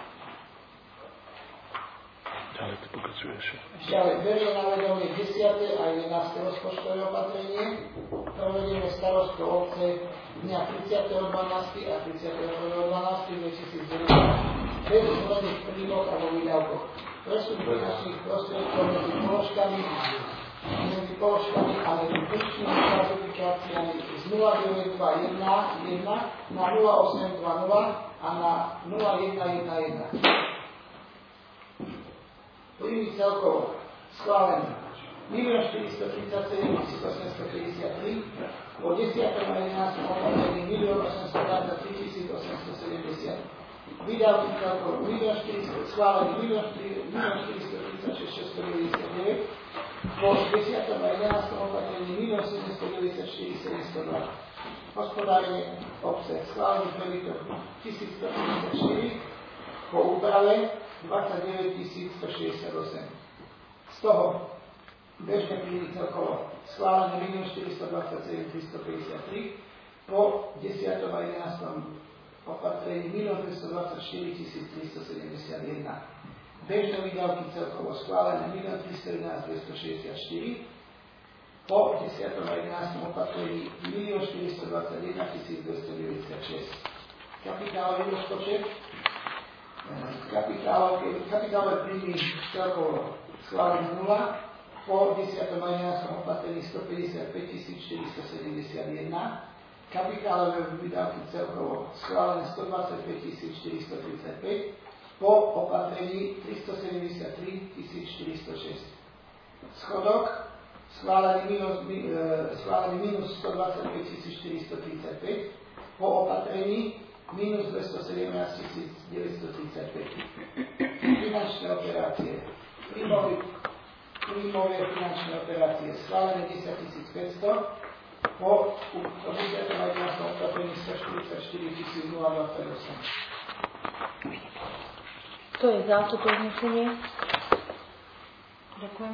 Speaker 3: Ďalej to pokračuješ.
Speaker 5: Ďalej, berie na vedomie 10. a 11. rozpočtové opatrenie. Provedieme starostov obce dňa 30.12. a 31.12.2019 bez zmených príjmoch a vo výdavkoch. Presun finančných prostriedkov medzi položkami a medzi funkčnými klasifikáciami z 0921 na 0820 a na 0111. Príjmy celkovo schválené 1 437 853, po 10. a 11. opatrení 1 823 870. Výdavky celkovo schválené 1 436 699, po 10. a 11. opatrení 1 794 702. Hospodárenie obce schválený prebytok 1154, po úprave 29 168. Z toho bežné príjmy celkovo schválené 1 427 353, po 10. a 11. opatrení 1 224 371. Bežné výdavky celkovo schválené 1 311 264, po 10. a 11. opatrení 1 421 296. Kapitálový rozpočet kapitálové príjmy celkovo schválené 0, po 10. a 11. opatrení 155 471, kapitálové výdavky celkovo schválené 125 435, po opatrení 373 406. Schodok schválený minus 125 435, po opatrení minus 217 935. Finančné operácie. Príjmové finančné operácie schválené 10 500, po 10. opatrení 144 028.
Speaker 1: Kto je za toto uznesenie? Ďakujem.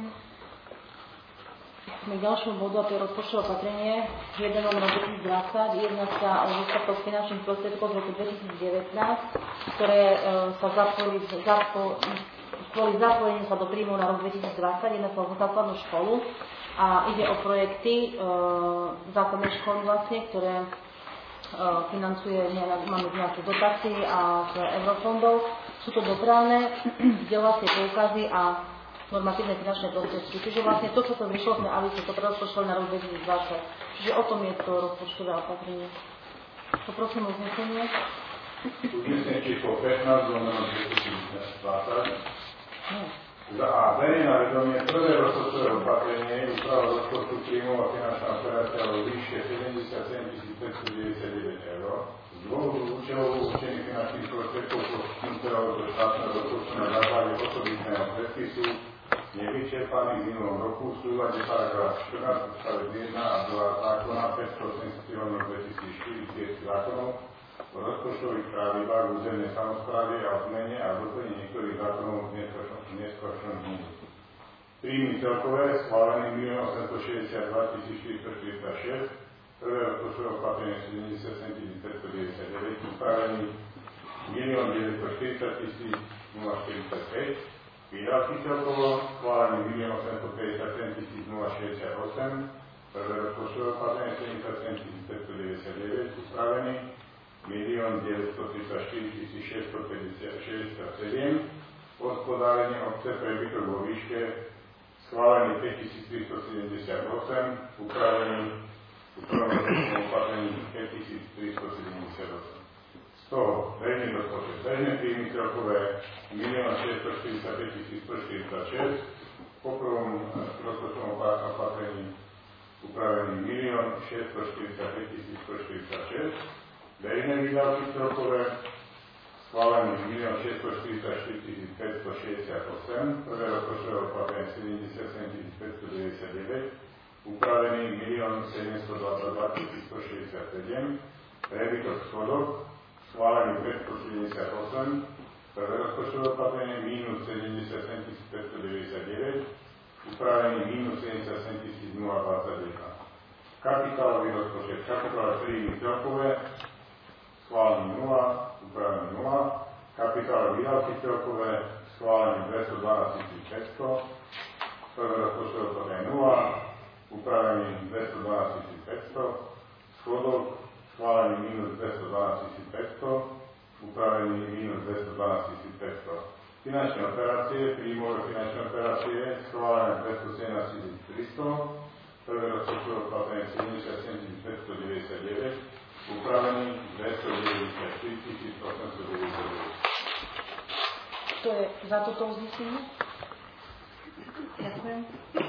Speaker 1: K ďalšiemu bodu, a to je rozpočtové opatrenie 1 rok 2020, jedná sa o výsledok finančných prostriedkov z roku 2019, ktoré sa kvôli zapojeniu sa do príjmu na rok 2020, jedná sa o základnú školu a ide o projekty základnej školy vlastne, ktoré financuje, máme nejaké dotácie a z eurofondov. Sú to dopravné, vzdelávacie poukazy a normatívne finančné prostriedky. Čiže vlastne to, čo sa vyšlo, sme aby to rozpočtovali na rok 2020. Čiže o tom je to rozpočtové opatrenie. Poprosím o uznesenie.
Speaker 4: Uznesenie číslo 15 do 2020. Za A. Berie na vedomie prvé rozpočtové opatrenie úprava rozpočtu príjmov a finančná operácia vo výške 77 599 eur. Z dôvodu účelovo určených finančných prostriedkov poskytnutelov do štátneho rozpočtu na základe osobitného predpisu nevyčerpaných v minulom roku v súlade paragraf 14 odstavec 1 a 2 zákona 587/2004 zákonov o rozpočtových pravidlách územnej samosprávy a o zmene a doplnení niektorých zákonov v neskôršom dni. Príjmy celkové schválené 1 862 446, prvé rozpočtové opatrenie 77 599, upravený 1 940 045, výdavky celkovo schválený 1 857 068, prvé rozpočtové opatrenie 77 599, upravený 1 934 667, hospodárenie obce prebytok vo výške schválený 5378, upravený v prvom rozpočtovom opatrení 5378. Z toho bežný rozpočet. Bežné príjmy celkové 1 645 146, po prvom rozpočtovom opatrení upravený 1 645 146, výdavky celkové schválených 1 644 568, prvé rozpočtové opatrenie 77 599, upravený 1 722 167, prebytok schodok schválený 578, prvé rozpočtové opatrenie minus 77 599, upravený minus 77 021. Kapitálový rozpočet, kapitálové príjmy celkové, schválený 0, upravený 0, kapitálové výdavky celkové, schválený 212 500, prvé rozpočtové opatrenie 0, upravený 212 500, schodok, schválený minus 212 500, upravený minus 212 500. Finančné operácie, príjmové finančné operácie, schválené 217 300, prvé rozpočtové opatrenie 77 599, upravený 294 899.
Speaker 1: Kto je za toto uznesenie? Ďakujem.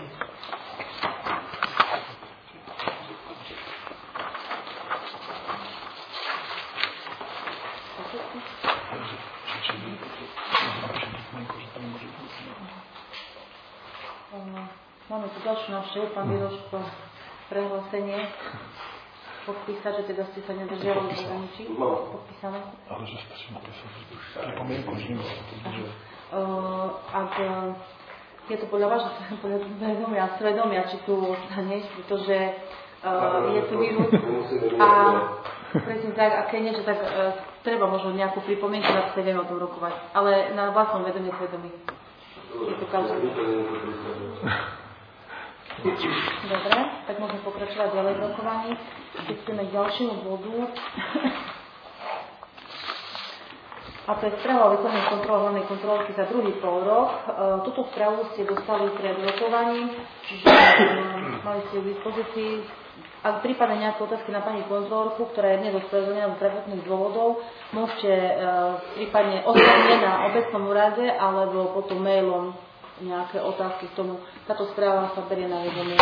Speaker 1: Máme tu ďalšiu návštevu, pán Biroš, prehlásenie podpísať, že teda ste sa nedržiavali v zahraničí. Podpísané.
Speaker 3: Ale že stačí napísať, že pripomienku, že nemôžem.
Speaker 1: Ak je to podľa vás, podľa svedomia, či tu ostaneš, pretože je tu vírus a presne tak, ak nie, že tak treba možno nejakú pripomienku, tak sa vieme o tom rokovať. Ale na vlastnom svedomí. Je to každý. Dobre, tak môžeme pokračovať ďalej v rokovaní. Ideme k ďalšiemu bodu. A to je správa o výkonnej kontrole hlavnej kontrolky za druhý polrok. Túto správu ste dostali pred rokovaním, čiže mali ste v dispozícii. Ak prípadne nejaké otázky na pani kontrolorku, ktorá je dnes ospravedlnená z zdravotných dôvodov, môžete prípadne osobne na obecnom úrade alebo potom mailom nejaké otázky k tomu. Táto správa sa berie na vedomie.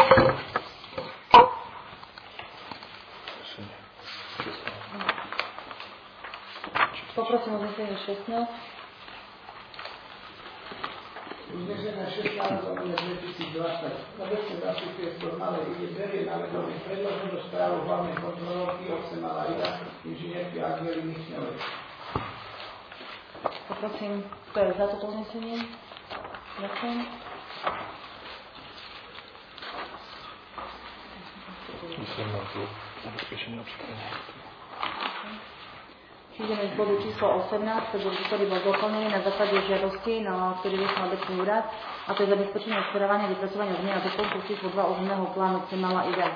Speaker 1: Poprosím o uznesenie 16.
Speaker 5: Uznesenie 16 za 2020. Obecne zastupiteľstvo Malej Ide berie na vedomie predloženú správu hlavnej kontrolórky obce Malá Ida, inžinierky Angely Michňovej.
Speaker 1: Poprosím, kto je za toto uznesenie? Ďakujem.
Speaker 3: Myslím na to zabezpečenie očakania.
Speaker 1: Ideme z bodu číslo 18, ktorý bol doplnený na základe žiadosti, na ktorý vyšiel obecný úrad, a to je zabezpečenie obstarávania vypracovania zmien a doplnku číslo 2 územného plánu obce Malá Ida.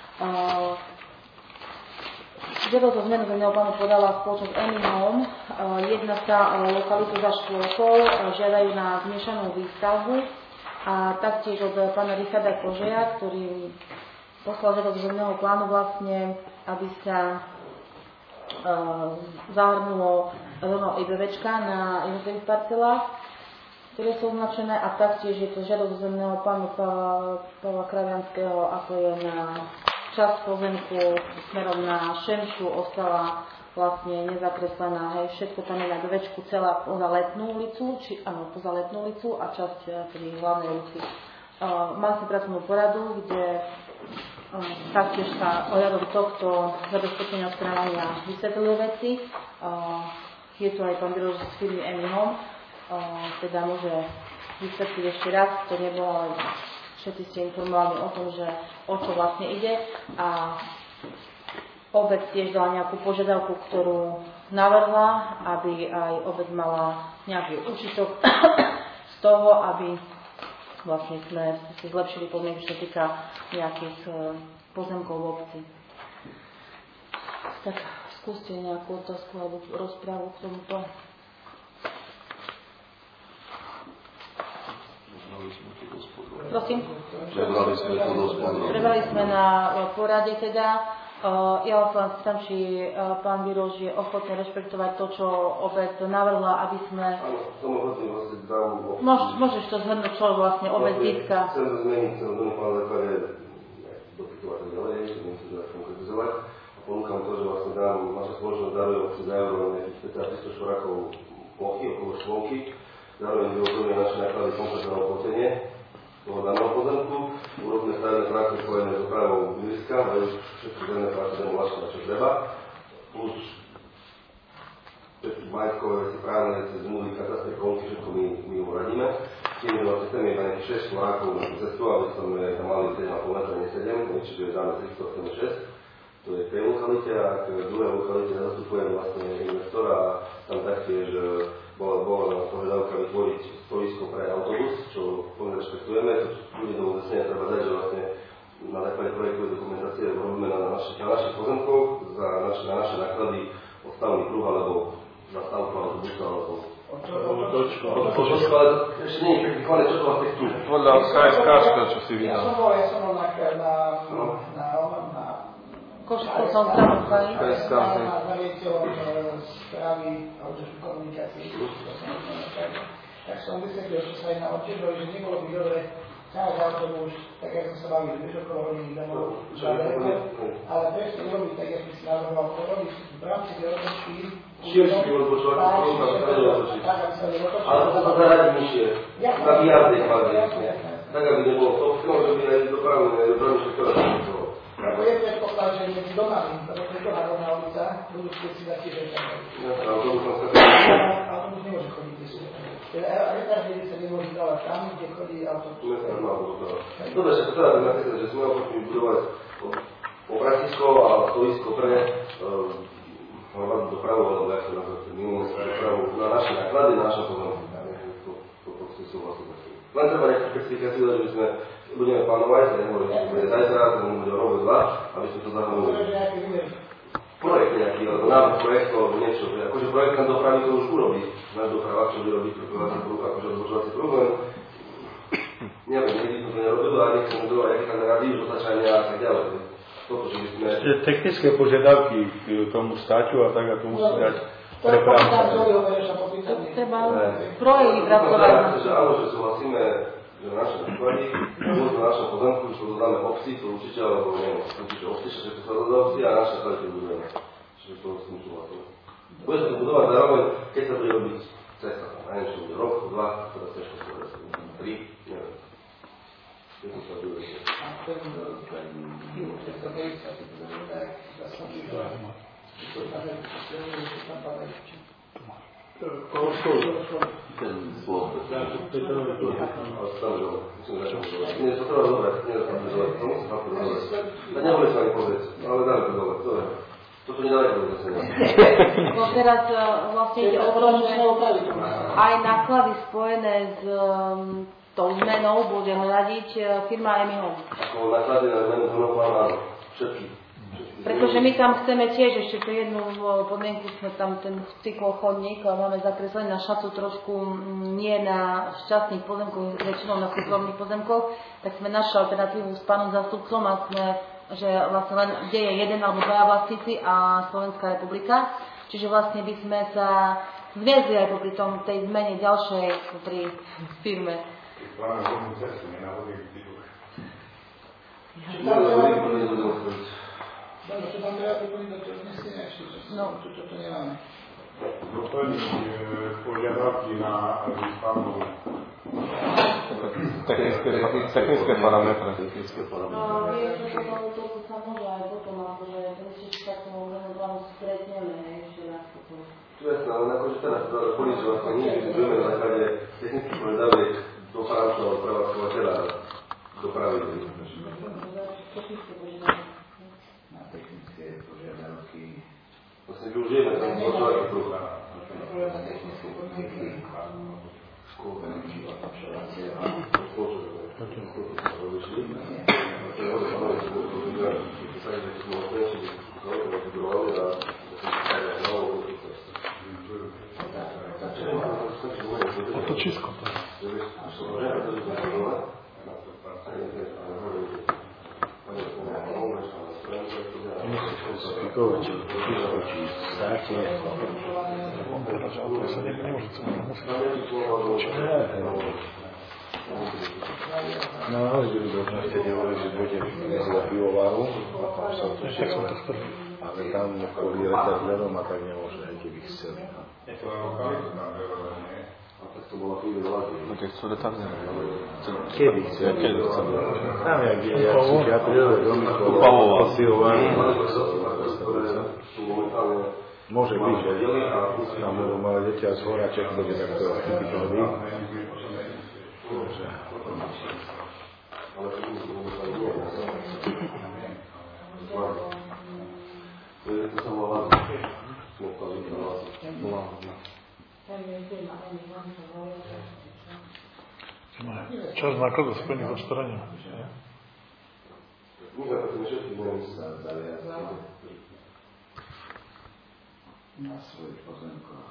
Speaker 1: Žiadosť o zmenu územného plánu podala spoločnosť Amy Home. Jedná sa o lokalitu za škôlkou, žiadajú na zmiešanú výstavbu a taktiež od pána Richarda Kožeja, ktorý poslal žiadosť územného plánu vlastne, aby sa zahrnulo rovno IBVčka na jednotlivých parcelách, ktoré sú označené, a taktiež je to žiadosť územného plánu Pavla Kravianského, ako je na časť pozemku smerom na Šemšu ostala vlastne nezakreslená, hej, všetko tam je na IBVčku, celá poza Letnú ulicu, poza Letnú ulicu a časť pri hlavnej ulici. Má si pracovnú poradu, kde taktiež sa ohľadom tohto zabezpečenia odstránenia vysvetľujú veci. Je tu aj pán Biroš z firmy Amy Home, teda môže vysvetliť ešte raz, to nebolo, ale všetci ste informovaní o tom, že o čo vlastne ide, a obec tiež dala nejakú požiadavku, ktorú navrhla, aby aj obec mala nejaký účitok z toho, aby vlastne sme si zlepšili podmienky, čo sa týka nejakých pozemkov v obci. Tak skúste nejakú otázku alebo rozprávu k tomuto. Prosím? Prebrali sme na porade teda. Ja vás len spýtam, či pán Biroš je ochotný rešpektovať to, čo obec navrhla, aby sme... Môžeš to zhrnúť, čo vlastne obec získa.
Speaker 9: Chcem zmeniť, chcem pán základe dopytovať ďalej, nechcem to konkretizovať. ponúkam to, že vlastne naša spoločnosť daruje obci za euro nejakých 300 štvorákov plochy, okolo škôlky. Zároveň vyhovoríme naše náklady kompletné oplotenie toho daného pozemku. Urobíme stavebné práce spojené s opravou bydliska, majú všetky zemné práce demolačné, čo treba. Plus všetky majetkové veci, právne veci, zmluvy, katastre, konky, všetko my uradíme. Tým, že vlastne chceme iba nejakých 6 štvorákov na tú cestu, aby sme tam mali 7,5 metra, nie 7, čiže dáme 300, chceme 6. To je v tej lokalite a k druhej lokalite zastupujem vlastne investora a tam taktiež bola požiadavka vytvoriť stoisko pre autobus, čo plne rešpektujeme. Ľudí tomu zase treba dať, že vlastne na základe projektovej dokumentácie robíme na našich pozemkoch za naše náklady ostavný kruh alebo zastávku autobusu alebo točku, ale ešte nie je vykonať, čo to vlastne chcú.
Speaker 2: Podľa KSK, čo si vydal.
Speaker 5: Ja som bol na
Speaker 1: Košického som samozrejme.
Speaker 5: na riaditeľom správy a účastných komunikácií. Tak som vysvetlil, že sa jedná o tiež, že nebolo by dobre nájsť autobus, tak ako sa bavili, že okolo hodiny domov, ale presne robiť tak, ako si navrhoval, to robiť v rámci tej odbočky.
Speaker 9: Širší odbočovať, tak, aby sa nedotočilo. Ale to sa zaradiť nižšie, na miliardy kvalitne. Tak, aby nebolo to, že by aj dopravný sektor nemuselo.
Speaker 5: Lebo je predpoklad, že medzi domami, lebo to je to národná ulica, budú všetci za tiež aj autobus nemôže chodiť, kde sú. Teda retardedy sa nemôže dávať tam, kde chodí autobus.
Speaker 9: Dobre, že to teda vymyslíte, že sme ochotní budovať obratisko a stoisko pre hromadnú dopravu, alebo jak sa nazvať, mimomestskú dopravu na naše náklady, na naše pozemky. To proste súhlasím. Len treba nejakú špecifikáciu, že sme budeme plánovať, ja nehovorím, že bude zajtra, že bude rok 2, aby sme to zahrnuli. Projekt nejaký, alebo návrh projektu, alebo niečo. Akože projektant dopravy to už urobí. Náš doprava, čo bude robiť prokurací prúh, akože odbočovací problém. Neviem, nikdy som to nerobil, ale nechcem budovať nejaké kamerády, dotačania a tak ďalej. Toto, že by sme...
Speaker 6: Technické požiadavky k tomu stáťu a tak, ako musí dať prepravca.
Speaker 1: Treba projekt vypracovať.
Speaker 9: Áno, že súhlasíme, že naše náklady, možno na našom pozemku, že to dodáme obci, to určite, alebo neviem, určite obci, že to sa dodá obci a naše náklady budujeme. Čiže to s tým súhlasíme. Bude sa to budovať zároveň, keď sa bude robiť cesta. Neviem, čo bude rok, 2, teraz ťažko povedať, 3, neviem. Keď to sa bude robiť.
Speaker 5: A ten sa bojí sa, keď to bude tak, zase som vyšla. To tam padajú.
Speaker 9: Ten spôsob. Nie, to treba dobre, nie to tam dole. To musí fakt dole. A neboli sa ani pozrieť, ale dáme to dole, dobre. Toto nedáme to zase.
Speaker 1: No teraz vlastne ide o to, že aj náklady spojené s tou zmenou bude hľadiť firma Emihom.
Speaker 9: Ako náklady na zmenu zónoplánu, áno, všetky.
Speaker 1: Pretože my tam chceme tiež ešte tú jednu podmienku, sme tam ten cyklochodník máme zakreslený na šacu trošku nie na šťastných pozemkoch, väčšinou na súkromných pozemkoch, tak sme našli alternatívu s pánom zástupcom a sme, že vlastne len kde je jeden alebo dvaja vlastníci a Slovenská republika. Čiže vlastne by sme sa zviezli aj popri tej zmene ďalšej pri firme.
Speaker 4: Máme hodnú cestu, nenavodím výbuch.
Speaker 5: Dobre, čo tam treba vyplniť do toho znesenia ešte, čo to nemáme.
Speaker 4: Doplniť požiadavky na výstavbu.
Speaker 2: Technické parametre.
Speaker 1: To sa môže aj potom, akože ešte sa k tomu plánu stretneme ešte raz potom.
Speaker 9: Jasné, ale akože teraz poliť, že vlastne nie vyzvujeme na základe technických požiadaviek dopravcov a prevádzkovateľa dopravy.
Speaker 5: Technické požiadavky.
Speaker 9: Vlastne využijeme ten odbočovací pruh.
Speaker 5: Na technické podmienky.
Speaker 3: Otočisko.
Speaker 6: Specifikovať, či státe. No, ale že by možno ste nehovorili, že budete za pivovaru a tam sa to všetko. Ale tam kvôli retardérom a tak nemôže, aj keby chceli.
Speaker 4: Je to lokalita tam veľa, nie?
Speaker 9: A tak to bola chvíľa veľa.
Speaker 2: No keď chcú retardérom.
Speaker 6: Kedy chceli?
Speaker 2: Kedy chceli?
Speaker 6: Tam jak psychiatrické domy posilovaní. Môže byť, že tam budú malé deti a z horaček bude takto typikový.
Speaker 3: Čas nákladov spojených s obstaraním.
Speaker 5: Na svojich pozemkoch.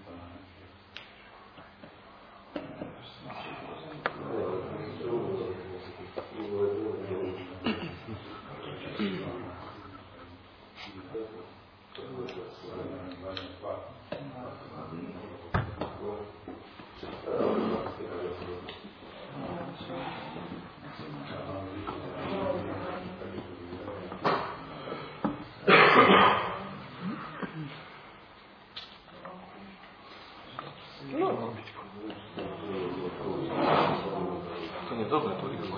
Speaker 2: To nie dobre, to rýchlo.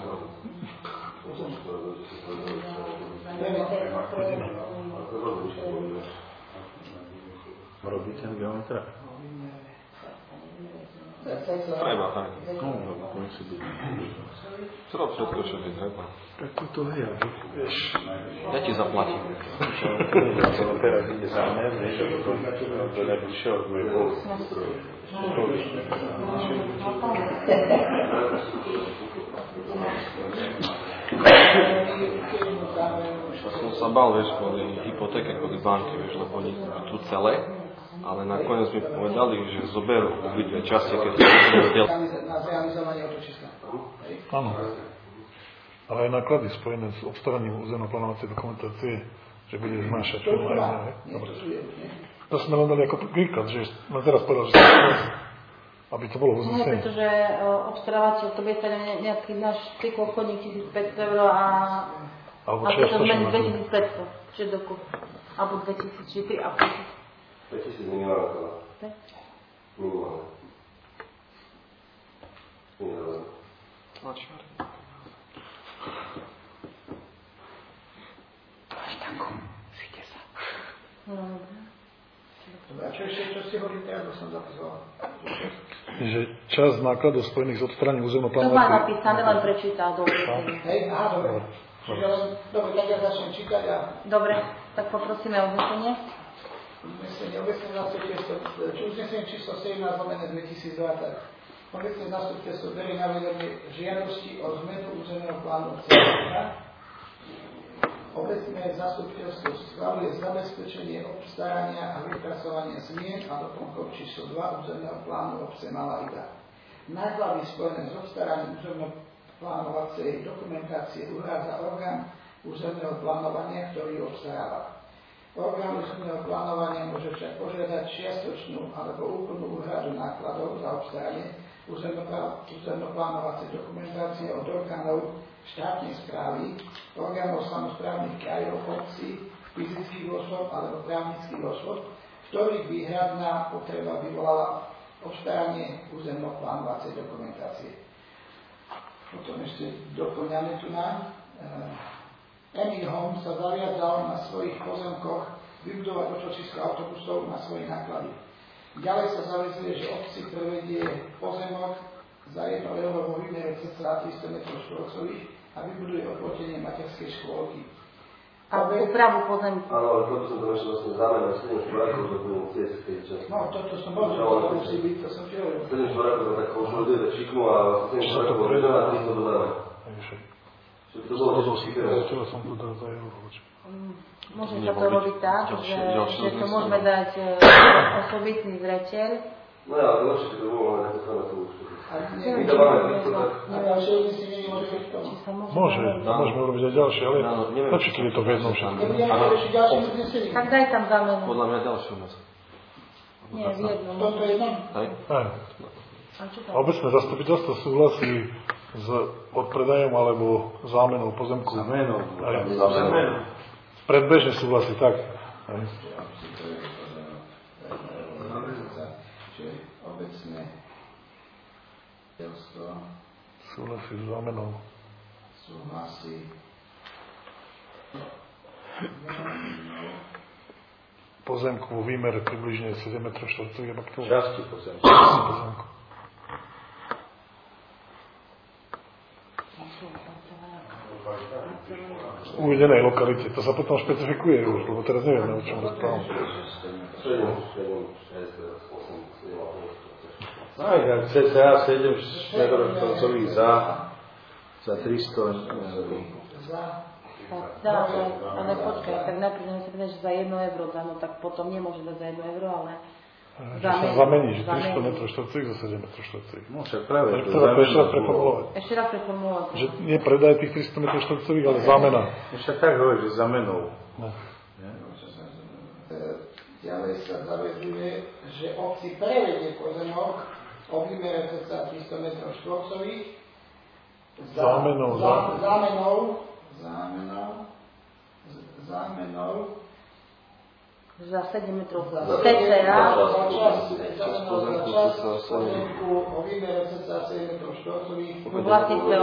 Speaker 6: Robí ten geometra?
Speaker 2: Treba, tak.
Speaker 6: No, to musí byť.
Speaker 2: Zrob všetko, čo ti treba.
Speaker 6: Tak toto je, vieš.
Speaker 2: Ja ti zaplatím.
Speaker 6: Teraz ide za mňa, vieš, a potom do najbližšieho bude bol.
Speaker 2: Ja som sa bál, vieš, kvôli hypotéke, kvôli banky, vieš, lebo oni tu celé, ale nakoniec mi povedali, že zoberú obidve časti, keď to rozdiel.
Speaker 5: Na zrealizovanie otočiska.
Speaker 3: Áno. Ale aj náklady spojené s obstaraním územno-plánovacej dokumentácie, že bude znášať firma aj mňa. Dobre. To sme len dali ako príklad, že ma teraz povedal, že aby to bolo v uznesení.
Speaker 1: Nie, pretože obstarávateľ, to bude stať nejaký náš cykl obchodník 1500 € a to zmení 2500, čiže dokup. Alebo 2000, či 3 a 5
Speaker 9: 000 minimálne. Minimálne.
Speaker 2: Tlačiar.
Speaker 5: A čo ešte, čo ste hovorili, ja som zapisoval.
Speaker 3: Že časť nákladov spojených s odstraním
Speaker 1: to má
Speaker 3: územno-plánovacej...
Speaker 1: napísané, len prečítal do uznesenia.
Speaker 5: Hej, aha, dobre. Čiže len, dobre, tak ja začnem čítať a...
Speaker 1: Dobre, tak poprosíme o uznesenie.
Speaker 5: Uznesenie číslo 17/2020. Obecné zastupiteľstvo berie na vedomie žiadosti o zmenu územného plánu obce. Obecné zastupiteľstvo schvaľuje zabezpečenie obstarania a vypracovania zmien a doplnkov číslo 2 územného plánu obce Malá Ida. Náklady spojené s obstaraním územno-plánovacej dokumentácie uhrádza orgán územného plánovania, ktorý ju obstaráva. Orgán územného plánovania môže však požiadať čiastočnú alebo úplnú úhradu nákladov za obstaranie územno-plánovacej dokumentácie od orgánov štátnej správy, orgánov samosprávnych krajov, obcí, fyzických osôb alebo právnických osôb, ktorých výhradná potreba vyvolala obstaranie územno-plánovacej dokumentácie. Potom ešte doplňame tu na Emil Home sa zaviadzal na svojich pozemkoch vybudovať otočisko autobusov na svoje náklady. Ďalej sa zavezuje, že obci prevedie pozemok za 1 € vo výmere cca 300 m2 a vybuduje odplotenie materskej škôlky.
Speaker 1: A úpravu pozemku.
Speaker 9: Áno, ale toto som to ešte vlastne znamená 7 školákov, to budem chcieť v tej časti.
Speaker 5: No, toto som bol, že to musí byť, to som ti hovoril.
Speaker 9: 7 školákov to tak konsoliduje, tak šiknú a 7 školákov povedané a 300 dodáme. To bolo to šikné.
Speaker 3: som tu dal za euro.
Speaker 1: Môže sa to robiť tak, že to môžeme dať osobitný zreteľ.
Speaker 9: No ja, ale lepšie, keď to bolo, ale to sa na to už.
Speaker 5: My
Speaker 9: to máme 300,
Speaker 5: a ďalšie uznesenie nemôže byť k tomu.
Speaker 3: Môže, môžeme urobiť aj ďalšie, ale lepšie, keď je to v jednom všetko.
Speaker 5: Nebudeme mať ešte ďalšie uznesenie.
Speaker 1: Tak daj tam zámenu.
Speaker 2: Podľa mňa ďalšiu moc.
Speaker 1: Nie, v jednom.
Speaker 5: Toto je jedno?
Speaker 2: Hej?
Speaker 3: Aj.
Speaker 1: A čo tam?
Speaker 3: Obecné zastupiteľstvo súhlasí s odpredajom alebo zámenou pozemku.
Speaker 6: Zámenou.
Speaker 3: Predbežne súhlasí, tak.
Speaker 5: Čiže obecné delstvo
Speaker 3: súhlasí s zámenou.
Speaker 5: Súhlasí
Speaker 3: pozemku vo výmere približne 7 m štvorcových.
Speaker 6: Časti pozemku.
Speaker 3: Uvedenej lokalite. To sa potom špecifikuje už, lebo teraz nevieme, o čom rozprávam.
Speaker 6: No aj cca 7 m2 za 300 eur.
Speaker 1: Ale počkaj, tak najprv sa povedať, že za 1 euro, no tak potom nemôže dať za 1 euro, ale
Speaker 3: Že sa zamení, že 300 m štvorcových za 7 m štvorcových.
Speaker 6: No však práve.
Speaker 1: Ešte raz preformulovať.
Speaker 3: Že nie predaj tých 300 m štvorcových, ale zámena.
Speaker 6: Však tak hovorí, že zamenou.
Speaker 3: No.
Speaker 5: Ďalej sa zavezuje, že obci prevedie pozemok o výmere cca 300 m štvorcových zámenou
Speaker 1: za 7 metrov
Speaker 5: za čas pozemku o výmere cca 7 m štvorcových
Speaker 1: v vlastníctve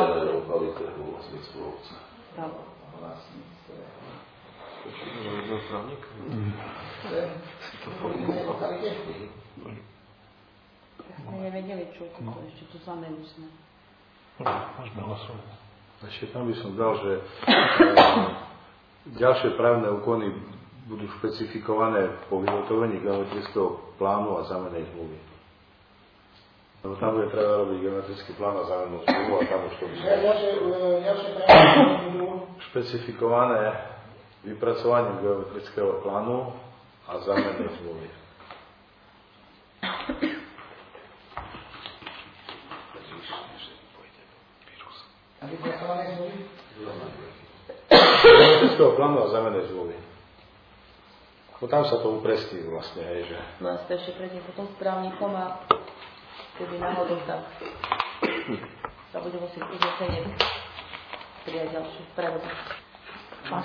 Speaker 1: sme nevedeli, čo je toto, ešte tu zamenu sme.
Speaker 3: Môžeme hlasovať.
Speaker 6: Ešte tam by som dal, že ďalšie právne úkony budú špecifikované po vyhotovení geometrického plánu a zámennej zmluvy. Lebo tam bude treba robiť geometrický plán a zámennú zmluvu a tam už to bude špecifikované vypracovaním geometrického plánu a zámennej zmluvy.
Speaker 5: a vypracované zmluvy?
Speaker 6: Geometrického plánu a zámennej zmluvy. No tam sa to uprestí vlastne, hej, že...
Speaker 1: No a ste ešte predtým potom správnikom a keby náhodou tak sa bude musieť uznesenie prijať ďalšiu prevodu. Máš?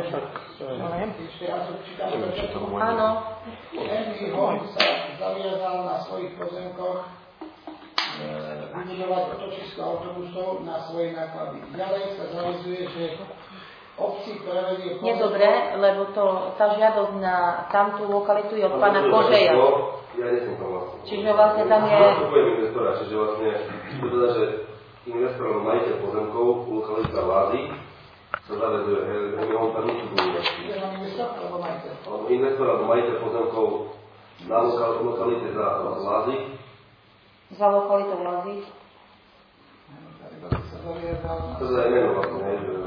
Speaker 1: Áno.
Speaker 5: MIHOM sa zaviazal na svojich pozemkoch vybudovať otočisko autobusov na svoje náklady. Ďalej sa zavezuje, že obci prevedie pozemkov...
Speaker 1: Nedobre, lebo tá žiadosť na tamtú lokalitu je od pána Kožeja.
Speaker 9: Ja nesom tam vlastne.
Speaker 1: Čiže vlastne tam je...
Speaker 9: Ja to poviem investora, čiže vlastne to teda, že investor alebo majiteľ pozemkov, lokalita Lázy, sa zavezuje, že on tam nič budú.
Speaker 5: Je tam investor alebo majiteľ?
Speaker 9: Alebo investor alebo majiteľ pozemkov na lokalite za Lázy.
Speaker 1: Za lokalitou Lázy.
Speaker 9: To je meno vlastne, hej, že...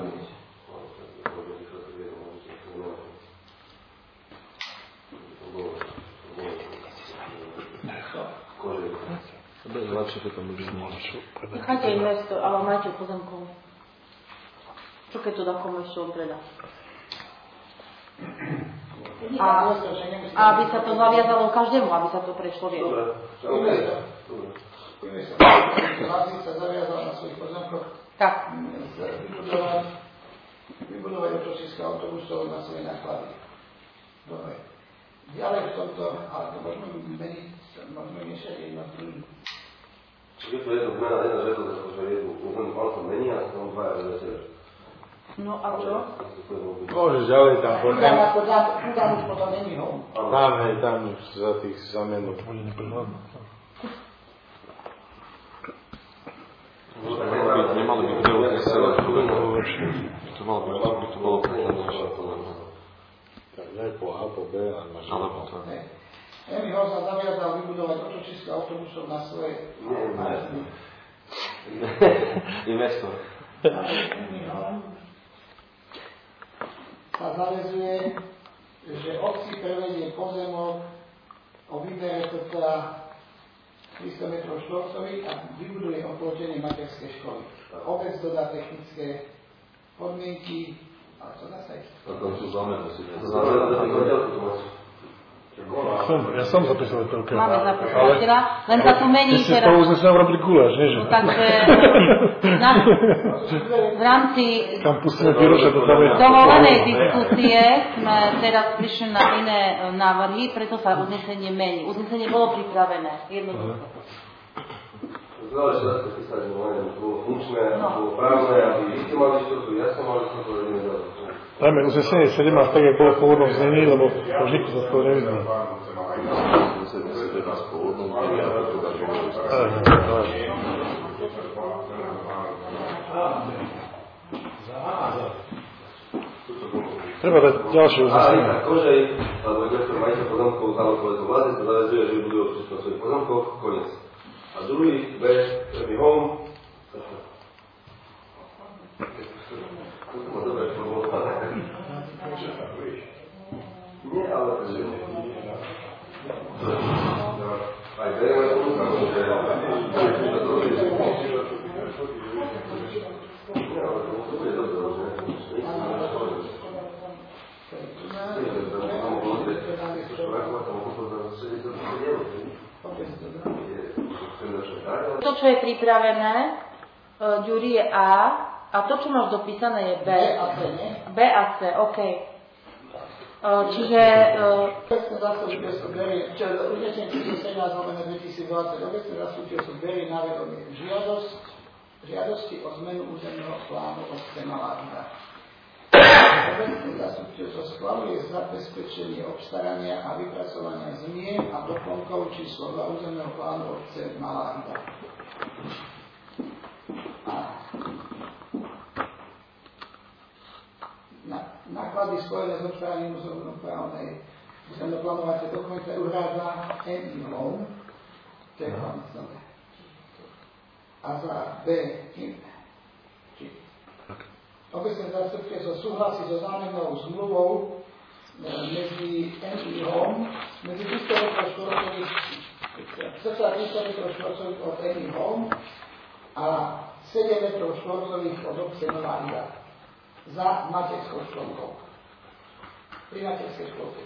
Speaker 1: Nechajte investor, ale majiteľ pozemkov. Čo keď to takom ešte on predá? A aby sa to zaviazalo každému, aby sa to prešlo v jednom.
Speaker 5: Lázy sa zaviazal na svojich pozemkoch
Speaker 1: Tak.
Speaker 5: vybudovať otočiska autobusov na svoje náklady. Dobre. Ďalej v tomto, ale to môžeme meniť, môžeme miešať jednotlivým.
Speaker 9: Čiže to je jedna zmena, jedna žiadosť, že jednu auto mení a tam dvaja vedeteľe.
Speaker 1: No a čo?
Speaker 6: Môžeš ďalej tam poďme.
Speaker 5: Tam už potom není hom.
Speaker 6: Tam, hej, tam už za tých zamenov.
Speaker 3: To bude neprehľadné.
Speaker 2: Nemali by to malo
Speaker 6: Tak nie po A, po B, ale máš
Speaker 2: alebo to.
Speaker 5: MIHO sa zaviazal vybudovať otočisko autobusov na svoje
Speaker 9: Investor.
Speaker 5: MIHO sa zavezuje, že obci prevedie pozemok o výbere cca 300 m štvorcových a vybuduje oplotenie materskej školy. Obec dodá technické podmienky, ale to zase...
Speaker 9: A tam sú zamenu si.
Speaker 3: To ja som zapisovateľka.
Speaker 1: Máme zapisovateľa, len sa tu mení
Speaker 3: teraz. Ty si z toho uznesenia urobili guláš, nie? Že?
Speaker 1: Takže v rámci dovolenej diskusie sme teraz prišli na iné návrhy, preto sa uznesenie mení. Uznesenie bolo pripravené, jednoducho.
Speaker 9: Záleží sa písať, bolo funkčné, bolo právne, aby vy ste mali istotu, ja som mal istotu, ale nezáleží.
Speaker 3: Dajme uznesenie 17, tak jak bolo v pôvodnom znení, lebo už nikto za to nevyzná. Treba dať ďalšie uznesenie.
Speaker 9: Kožej, alebo investor majiteľ pozemkov záležitovateľ vlády sa zavezuje, že budú občiť na svojich pozemkoch, koniec. A druhý, B, prvý home. To má dobre formulované. Nie, ale to je. Aj bereme to, že... Nie, ale to bude dobré, že?
Speaker 1: To, čo je pripravené, Ďuri je A, a to, čo máš dopísané, je B. B a C, OK. Čiže...
Speaker 5: Uznesenie číslo 17/2020 obecné zastupiteľstvo berie na vedomie žiadosti o zmenu územného plánu obce Malá Rýba. Obecné zastupiteľstvo schvaľuje zabezpečenie obstarania a vypracovania zmien a doplnkov číslo 2 územného plánu obce Malá Rýba. Náklady spojené s obstaraním územno-plánovacej dokumenty uhrádza NI Home, to je hlavné. A za B obecné zastupiteľstvo súhlasí so zámennou zmluvou medzi NI Home, medzi 300 štvorcových od NI Home a 7 metrov štvorcových od obce Nová Rýba za materskou školkou. Pri materskej školke.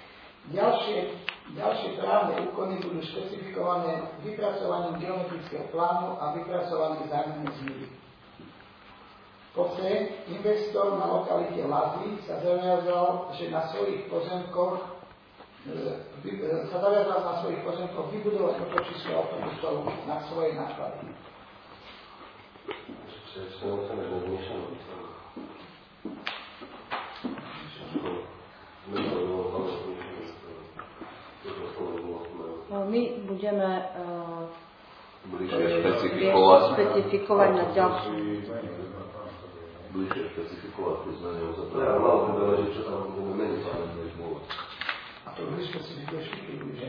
Speaker 5: Ďalšie právne úkony budú špecifikované vypracovaním geometrického plánu a vypracovaním zámennej zmluvy. Po C, investor na lokalite Lazy sa zaviazal, že na svojich pozemkoch vybudovať otočisko autobusov na svoje náklady.
Speaker 1: My budeme
Speaker 9: špecifikovať
Speaker 1: na ďalšie.
Speaker 9: Bližšie špecifikovať tie zmeny územného. Ja malo by záležiť, čo tam budeme meniť, ale to je zmluva.
Speaker 5: A to vy špecifikuješ bližšie?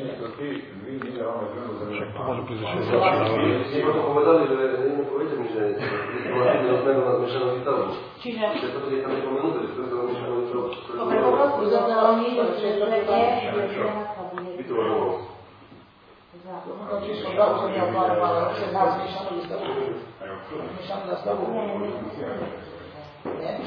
Speaker 3: Však to môže prísť ešte
Speaker 9: Ste potom povedali, že nepoviete mi, že vlastne zmenu na zmiešanú výstavbu.
Speaker 1: Čiže?
Speaker 9: Že to je tam nepomenúte, že to je zmiešanú výstavbu.
Speaker 1: Dobre, poprostu zadelení, že to je
Speaker 9: vytvorenou.
Speaker 5: Číslo 2 územného plánovania obce na zmiešanú výstavbu. Zmiešanú výstavbu. Nie?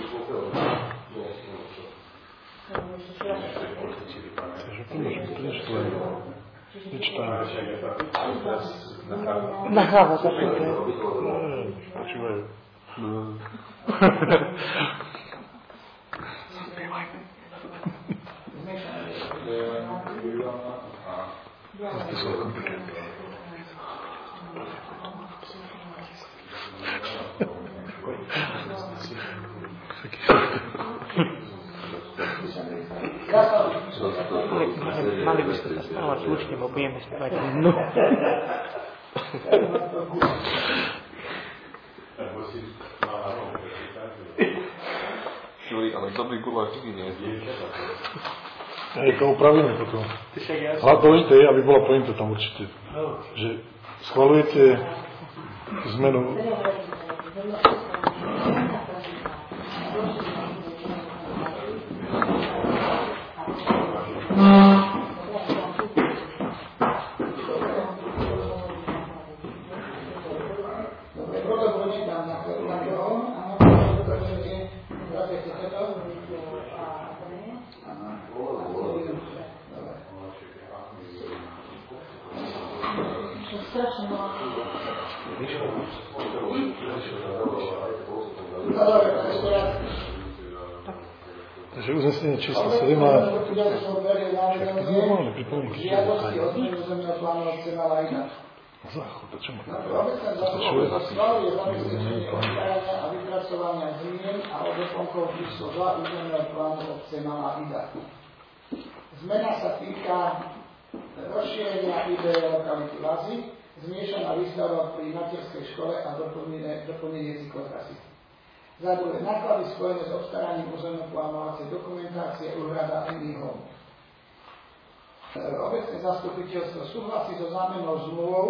Speaker 8: Nahráva sa to.
Speaker 3: Počúvajú.
Speaker 8: Mali by ste sa stávať slučne, bo budeme spávať dnu.
Speaker 2: Juri, ale dobrý guláš nikdy nie je.
Speaker 3: Hej, to upravíme potom. Ale dôležité je, aby bola pointa tam určite. Že schvaľujete zmenu.
Speaker 1: strašne veľa.
Speaker 3: Takže uznesenie číslo 7 má normálne pripomienky.
Speaker 5: Žiadosti o zmenu územného plánu obce Malá Ida.
Speaker 3: Záchod, čo má?
Speaker 5: Obecné zákonodárstvo schvaľuje zabezpečenie obstarania a vypracovania zmien a doplnkov číslo 2 územného plánu obce Malá Ida. Zmena sa týka rozšírenia IBE lokality Lazy, zmiešaná výstavba pri materskej škole a doplnenie jazykotrasy. Za druhé, náklady spojené s obstaraním územno-plánovacej dokumentácie úhrada Emmy Home. Obecné zastupiteľstvo súhlasí so zámennou zmluvou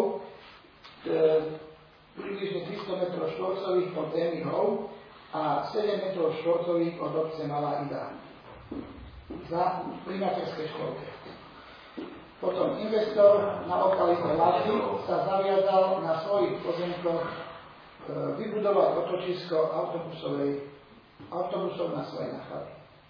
Speaker 5: približne 300 m2 od Emmy Home a 7 m2 od obce Malá Ida pri materskej školke. Potom investor na lokalite Lazy sa zaviazal na svojich pozemkoch vybudovať otočisko autobusov na svoje náklady.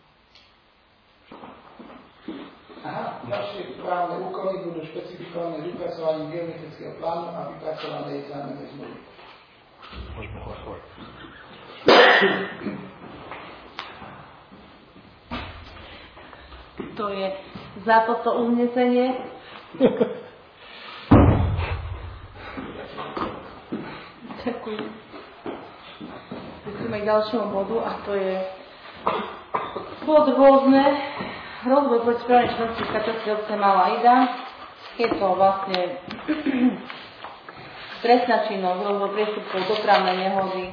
Speaker 5: Ďalšie právne úkony budú špecifikované vypracovaním geometrického plánu a vypracovanej zámennej zmluvy.
Speaker 3: Môžeme hlasovať.
Speaker 1: To je za toto uznesenie. Ďakujem. Ideme k ďalšiemu bodu a to je bod rôzne. Rozvoj protiprávnej činnosti v katastri obce Malá Ida. Je to vlastne trestná činnosť, rozvoj priestupkov, dopravné nehody.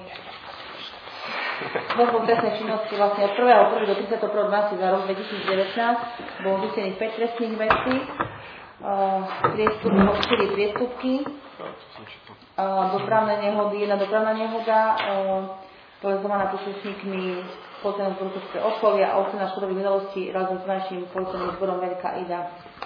Speaker 1: Rozvoj trestnej činnosti vlastne od 1.1. do 31.12. za rok 2019 bolo zistených 5 trestných vecí, 4 priestupky, dopravné nehody, jedna dopravná nehoda, povedzovaná príslušníkmi policajného zboru okolia a ocena škodových udalostí razom s naším policajným zborom Veľká Ida.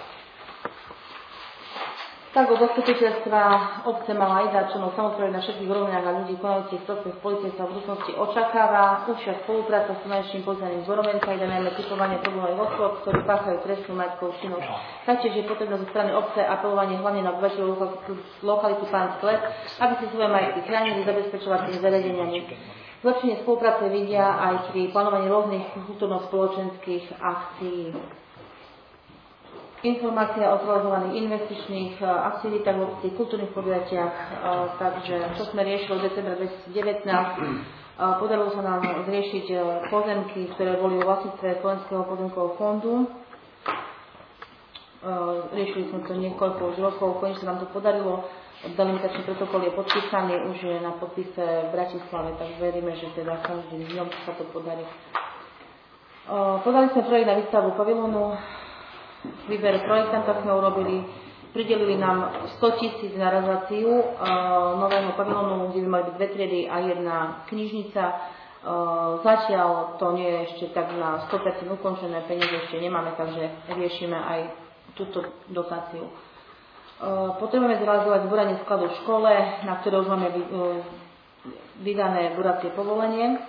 Speaker 1: Tak od zastupiteľstva obce Malá Ida, členov samozprávy na všetkých úrovniach a ľudí konajúcich prospech policajstva v budúcnosti očakáva užšia spolupráca s najvyšším policajným zborom Veľká Ida, najmä typovanie problémových osôb, ktorí páchajú trestnú majetkovú činnosť. Taktiež je potrebné zo strany obce apelovanie hlavne na obyvateľov lokality Pánske Les, aby si svoje majetky chránili zabezpečovacími zariadeniami. Zlepšenie spolupráce vidia aj pri plánovaní rôznych kultúrno-spoločenských akcií. Informácia o realizovaných investičných aktivitách v obci, kultúrnych podujatiach, takže čo sme riešili v decembra 2019, podarilo sa nám zriešiť pozemky, ktoré boli vo vlastníctve Slovenského pozemkového fondu. Riešili sme to niekoľko už rokov, konečne nám to podarilo. Delimitačný protokol je podpísaný, už je na podpise v Bratislave, tak veríme, že teda každým dňom sa to podarí. Podali sme projekt na výstavbu pavilónu, výber projektanta sme urobili, pridelili nám 100 000 na realizáciu nového pavilónu, kde by mali byť 2 triedy a 1 knižnica. Zatiaľ to nie je ešte tak na 100% ukončené, peniaze ešte nemáme, takže riešime aj túto dotáciu. Potrebujeme zrealizovať zboranie skladu v škole, na ktoré už máme vydané buracie povolenie.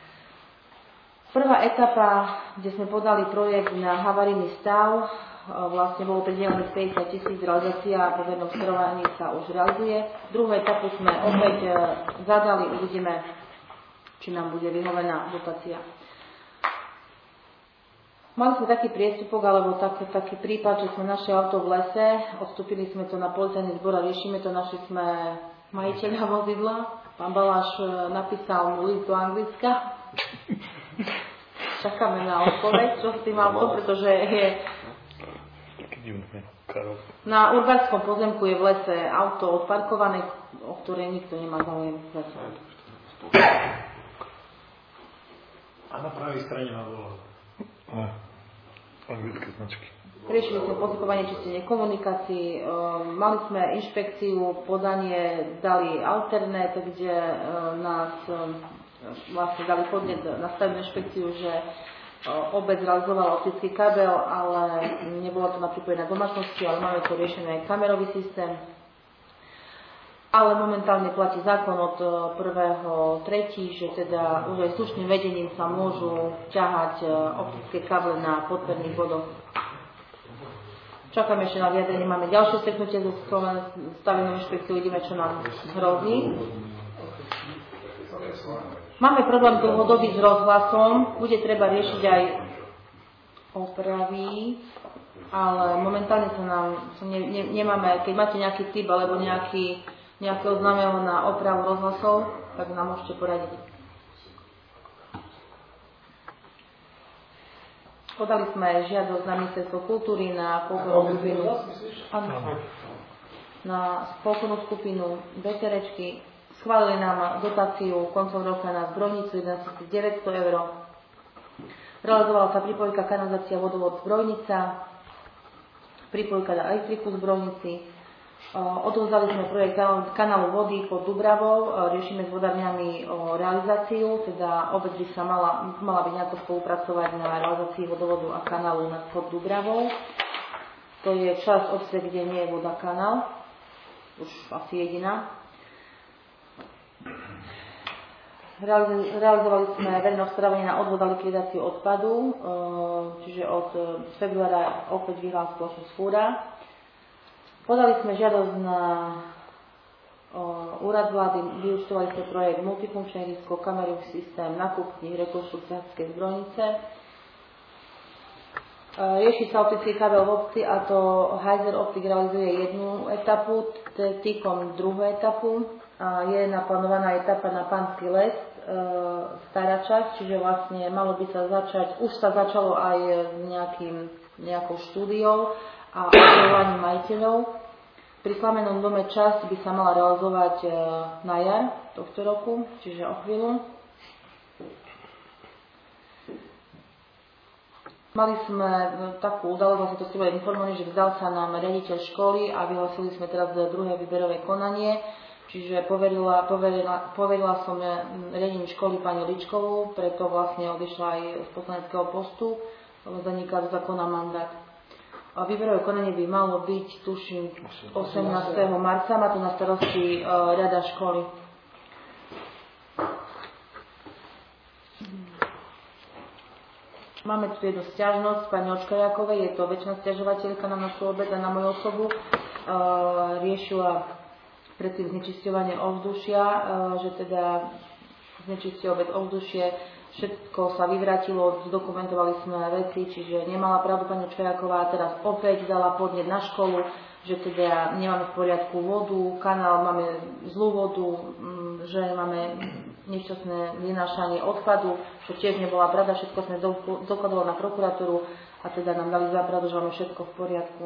Speaker 1: Prvá etapa, kde sme podali projekt na havarijný stav, vlastne bolo pridelených 50 000, realizácia po vernom smerovaní sa už realizuje. Druhú etapu sme opäť zadali, uvidíme, či nám bude vyhovená dotácia. Mali sme taký priestupok, alebo taký prípad, že sme našli auto v lese, odstúpili sme to na policajný zbor a riešime to, našli sme majiteľa vozidla. Pán Baláš napísal mu list do Anglicka. Čakáme na odpoveď, čo s tým autom, pretože je na urbánskom pozemku je v lese auto odparkované, o ktoré nikto nemá záujem zatiaľ.
Speaker 7: A na pravej strane má volať.
Speaker 3: Anglické značky.
Speaker 1: Riešili sme postupovanie čistenie komunikácií, mali sme inšpekciu, podanie, dali Alternet, kde nás vlastne dali podnet na stavebnú inšpekciu, že obec realizovala optický kabel, ale nebola to napripojené na domácnosti, ale máme to riešené aj kamerový systém. Ale momentálne platí zákon od 1.3., že teda už aj slušným vedením sa môžu ťahať optické káble na podperných bodoch. Čakáme ešte na vyjadrenie, máme ďalšie stretnutie so stavebnou inšpekciou, vidíme, čo nám hrozí. Máme problém dlhodobý s rozhlasom, bude treba riešiť aj opravy, ale momentálne nemáme, keď máte nejaký tip alebo nejakého známeho na opravu rozhlasov, tak nám môžete poradiť. Podali sme žiadosť na Ministerstvo kultúry, na folklórnu skupinu, na folklórnu skupinu Veterečky. Schválili nám dotáciu koncom roka na zbrojnicu 11 900 €. Realizovala sa pripojka kanalizácia vodovod Zbrojnica, pripojka na elektriku Zbrojnici. Odovzdali sme projekt kanálu vody pod Dubravou, riešime s vodárňami o realizáciu, teda obec by sa mala byť nejako spolupracovať na realizácii vodovodu a kanálu pod Dubravou. To je časť obce, kde nie je voda kanál, už asi jediná. Realizovali sme verejné obstarávanie na odvod a likvidáciu odpadu, čiže od februára opäť vyhlásila spoločnosť Fúra. Podali sme žiadosť na úrad vlády, vyúčtovali sme projekt multifunkčné risko, kamerový systém, nákup kníh, rekonštrukciáckej zbrojnice. Rieši sa optický kabel v obci a to Heiser Optik realizuje jednu etapu, T-Kom druhú etapu. Je naplánovaná etapa na Panský les, stará časť, čiže vlastne malo by sa začať, už sa začalo aj nejakou štúdiou a oslovovaním majiteľov. Pri Plamennom dome časť by sa mala realizovať na jar tohto roku, čiže o chvíľu. Mali sme takú udalosť, vlastne to ste boli informovaní, že vzdal sa nám riaditeľ školy a vyhlasili sme teraz druhé výberové konanie, čiže poverila som riadení školy pani Ličkovú, preto vlastne odišla aj z poslaneckého postu, zaniká do zákona mandát. A výberové konanie by malo byť, tuším, 18. marca, má to na starosti rada školy. Máme tu jednu sťažnosť pani Očkajakovej, je to väčšina sťažovateľka na našu obec a na moju osobu. Riešila predtým znečisťovanie ovzdušia, že teda znečistuje obec ovzdušie. Všetko sa vyvrátilo, zdokumentovali sme veci, čiže nemala pravdu pani Čkajaková, teraz opäť dala podnet na školu, že teda nemáme v poriadku vodu, kanál, máme zlú vodu, že máme nešťastné vynášanie odpadu, čo tiež nebola pravda, všetko sme dokladovali na prokuratúru a teda nám dali za pravdu, že máme všetko v poriadku.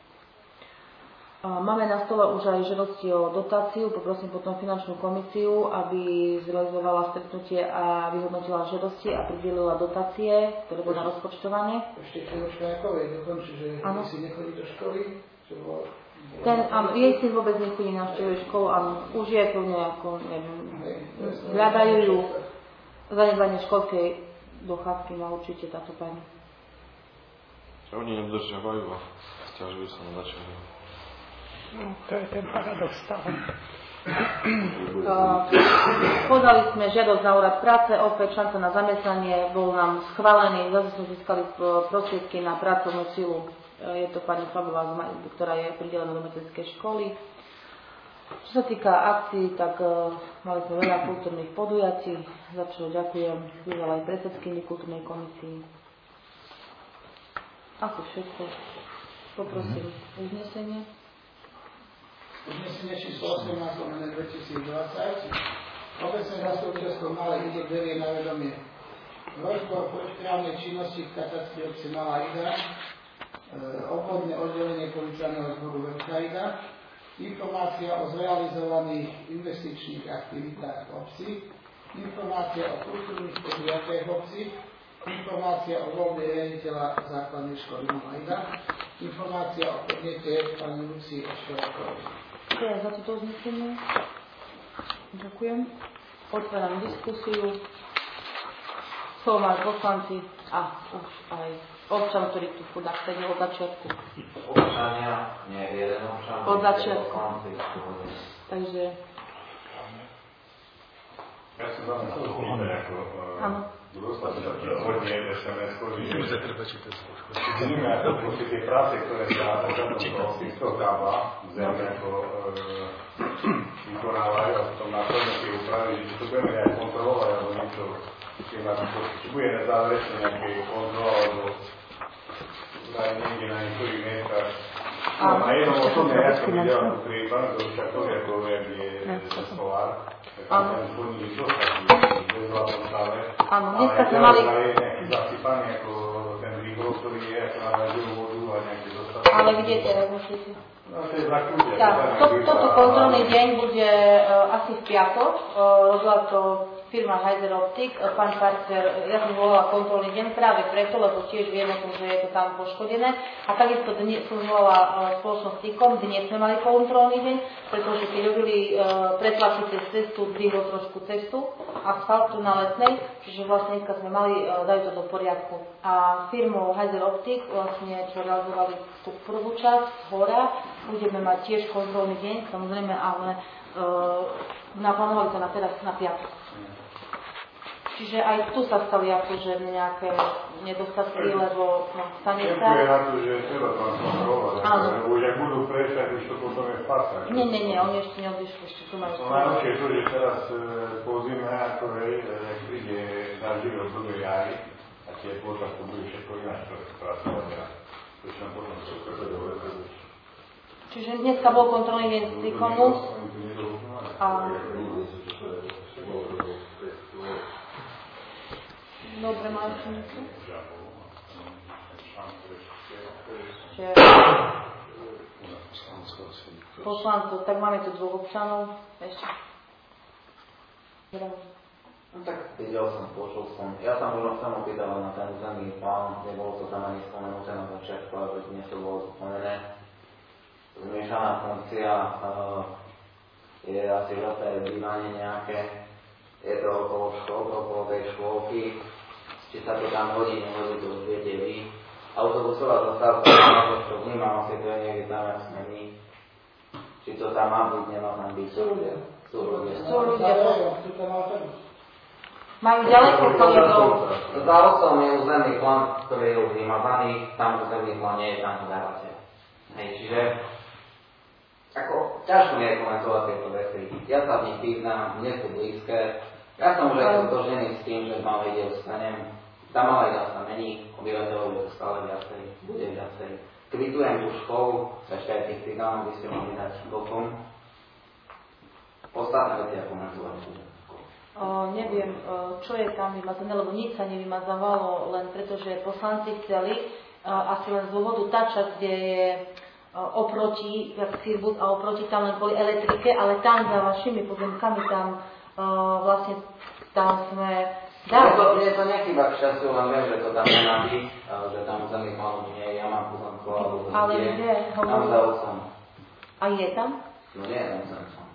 Speaker 1: Máme na stole už aj žiadosti o dotáciu, poprosím potom finančnú komisiu, aby zrealizovala stretnutie a vyhodnotila žiadosti a pridelila dotácie, ktoré boli na rozpočtovanie.
Speaker 5: Ešte Čeločka Jakovej dokončí, že si nechodí do školy, čo bolo...
Speaker 1: Jej syn vôbec nechodí na školu, áno, už je to nejako, neviem, hľadajú ju zanedbanie školskej dochádzky, má určite táto pani.
Speaker 2: Oni nedržiavajú a sťažujú sa na načenie.
Speaker 8: No, to je ten paradox stále.
Speaker 1: Podali sme žiadosť na úrad práce, opäť šanca na zamestnanie, bol nám schválený, zase sme získali prostriedky na pracovnú silu. Je to pani Fabová, ktorá je pridelená do materskej školy. Čo sa týka akcií, tak mali sme veľa kultúrnych podujatí, za čo ďakujem bývalej predsedkyni kultúrnej komisii. Asi všetko. Poprosím uznesenie.
Speaker 5: Uznesenie číslo 18/2020. Obecné zastupiteľstvo Malé Ide berie na vedomie rozbor protiprávnej činnosti v katastri obci Malá Ida, obvodné oddelenie policajného zboru Veľká Ida, informácia o zrealizovaných investičných aktivitách v obci, informácia o kultúrnych podujatiach v obci, informácia o voľbe riaditeľa základnej školy Malá Ida, informácia o podnete pani Lucii Očkajakovej.
Speaker 1: Ďakujem za toto uznesenie. Ďakujem. Otváram diskusiu. Slovo majú poslanci a už aj občan, ktorý tu chudák sedel od začiatku.
Speaker 10: Občania, nie jeden občan.
Speaker 1: Od začiatku. Takže...
Speaker 4: Ja som vám na to ako...
Speaker 1: Áno.
Speaker 4: dostať hodne SMS-kov, vidíme ako proste tie práce, ktoré sa ohľadom týchto kábla zrejme ako vykonávajú a potom následne tie úpravy, že to budeme nejak kontrolovať alebo niečo, či bude nezáverečne nejaké kontrol alebo niekde na niektorých miestach. Na jednom osobne, ja som videl pri pánu Doručakovi, ako je Solár, tak tam ten spodní vysostatný, bez hlavnom stave.
Speaker 1: Áno, dneska sme mali...
Speaker 4: Ale je nejaký zasypaný, ako ten výbor, ktorý je, ako na radiovu vodu a nejaký dostatok.
Speaker 1: Ale vidíte, myslíte?
Speaker 4: No, to je zakúdia.
Speaker 1: Tak, toto kontrolný deň bude asi v piatok. Robila to firma Heiser Optik. Pán Parcer, ja som volala kontrolný deň práve preto, lebo tiež vieme, že je to tam poškodené. A takisto som volala spoločnosť Tikom, dnes sme mali kontrolný deň, pretože keď robili pretlačky cez cestu, zdvihol trošku cestu, asfaltu na Letnej, čiže vlastne dneska sme mali, dajú to do poriadku. A firmou Heiser Optik, vlastne, čo realizovali tú prvú časť, hora, budeme mať tiež kontrolný deň, samozrejme, ale naplánovali to na teraz na piatok. Čiže aj tu sa stali akože nejaké nedostatky, lebo stane sa...
Speaker 4: Ďakujem na to, že treba tam kontrolovať, lebo už ak budú prejsť, tak už to potom je spasa.
Speaker 1: Nie, oni ešte neodišli, ešte tu majú...
Speaker 4: To najlepšie je to, že teraz po zime, ako ak príde daždivé obdobie jary, a tie pôža, to bude všetko ináč pracovať a to ešte potom sa ukáže dobre.
Speaker 1: Čiže dneska bol kontrolný deň z Tikomu a... Dobre, máš niečo? Poslancov, tak máme tu dvoch občanov. Ešte.
Speaker 10: No tak videl som, počul som. Ja sa možno chcem opýtať na ten územný plán, nebolo to tam ani spomenuté na začiatku, ale dnes to bolo spomenuté. Zmiešaná funkcia je asi žlté bývanie nejaké. Je to okolo škôlky, okolo tej škôlky. Či sa to tam hodí, nehodí, to už viete vy. Autobusová zastávka, čo vnímam, asi to je niekde tam, jak sme my. Či to tam má byť, nemá tam byť. Sú ľudia.
Speaker 1: Majú ďaleko kolegov.
Speaker 10: Za osom je územný plán, ktorý je už vymazaný, tam územný plán nie je, tam to dávate. Hej, čiže ako ťažko mi je komentovať tieto veci. Ja sa v nich pýtam, mne sú blízke. Ja som už aj stotožený s tým, že malé ide ostanem. Tá malá ide sa mení, obyvateľov je to stále viacej, bude viacej. Kvitujem tú školu, ešte aj tých cigánov by ste mohli dať bokom. Ostatné veci ja komentovať budem.
Speaker 1: Neviem, čo je tam vymazané, lebo nič sa nevymazávalo, len pretože poslanci chceli, asi len z dôvodu tá časť, kde je oproti, jak Sirbus a oproti tam len kvôli elektrike, ale tam za vašimi pozemkami tam vlastne tam sme dali.
Speaker 10: Je to nechýba k šťastiu, len viem, že to tam nemá byť, že tam zemných malú nie je, ja mám pozemku, alebo to
Speaker 1: ale
Speaker 10: je.
Speaker 1: kde?
Speaker 10: Tam za otcom.
Speaker 1: A je tam?
Speaker 10: No nie je tam za otcom.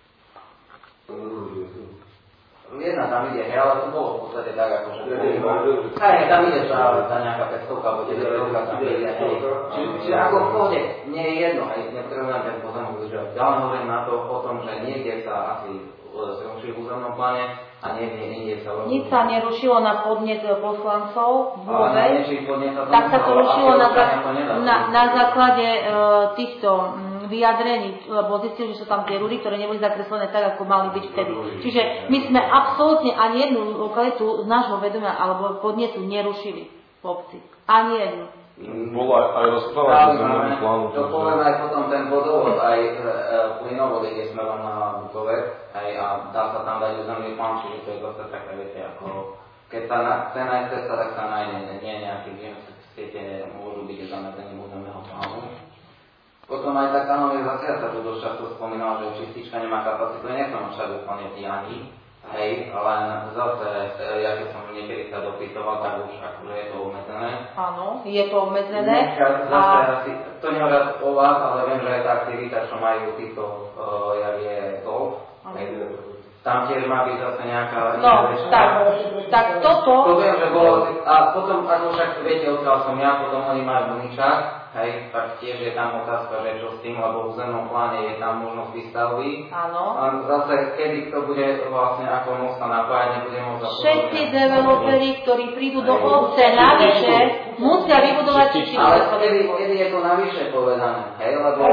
Speaker 10: Jedna tam ide, ale to bolo v podstate tak, akože... Hej, tam ide práve tá nejaká 500 alebo 900 tam ide, hej. Čiže ako v pohode, nie je jedno, hej, nepotrebujem ten pozemok udržovať. Ja len hovorím na to o tom, že niekde sa asi zrušili v územnom pláne a niekde sa...
Speaker 1: Nič sa nerušilo na podnet poslancov v Hove,
Speaker 10: tak
Speaker 1: sa to rušilo na základe týchto vyjadrení, lebo zistili, že sú tam tie rudy, ktoré neboli zakreslené tak, ako mali byť vtedy. Čiže my sme absolútne ani jednu lokalitu z nášho vedomia alebo podnetu nerušili v obci. Ani jednu.
Speaker 2: Bola aj rozpráva o zemnom plánu.
Speaker 10: To poviem aj potom ten vodovod, aj plynovody, kde sme vám na Bukovec, a dá sa tam dať územný plán, čiže to je zase také, viete, ako keď sa cena je cesta, tak sa nájde, nie nejaký viem, siete môžu byť zamezením územného plánu. Potom aj tá kanalizácia sa tu dosť často spomínala, že čistička nemá kapacitu, nechcem však úplne pijani, hej, len zase, ja keď som niekedy sa dopytoval, tak už akože je to obmedzené.
Speaker 1: Áno, je to obmedzené.
Speaker 10: Zase, to nehovorím o vás, ale viem, že aj tá aktivita, čo majú týchto, jak je golf, tam tiež má byť zase nejaká...
Speaker 1: No, tak toto...
Speaker 10: To viem, že bolo... A potom, ako však viete, odkiaľ som ja, potom oni majú Buničák, hej, tak tiež je tam otázka, že čo s tým, lebo v územnom pláne je tam možnosť výstavby.
Speaker 1: Áno.
Speaker 10: A zase, kedy to bude vlastne, ako môcť sa napájať, nebude môcť...
Speaker 1: Všetci developeri, ktorí prídu do obce navyše, musia vybudovať či
Speaker 10: ale kedy je to navyše povedané, hej, lebo...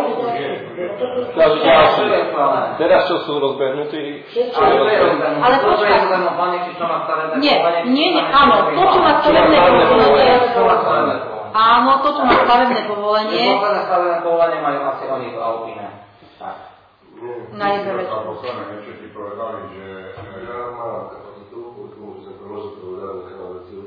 Speaker 2: Teraz čo sú rozbehnutí?
Speaker 1: Ale počkaj. Nie, áno, to, čo má stavebné povolenie. Áno, to, čo má stavebné povolenie.
Speaker 10: Posledné stavebné povolenie majú asi oni to Alpine. Tak.
Speaker 1: Na jezerečku.
Speaker 4: A posledné niečo ti povedali, že...
Speaker 9: Ja mám kapacitu, koľko sa môže povedať na kanalizáciu.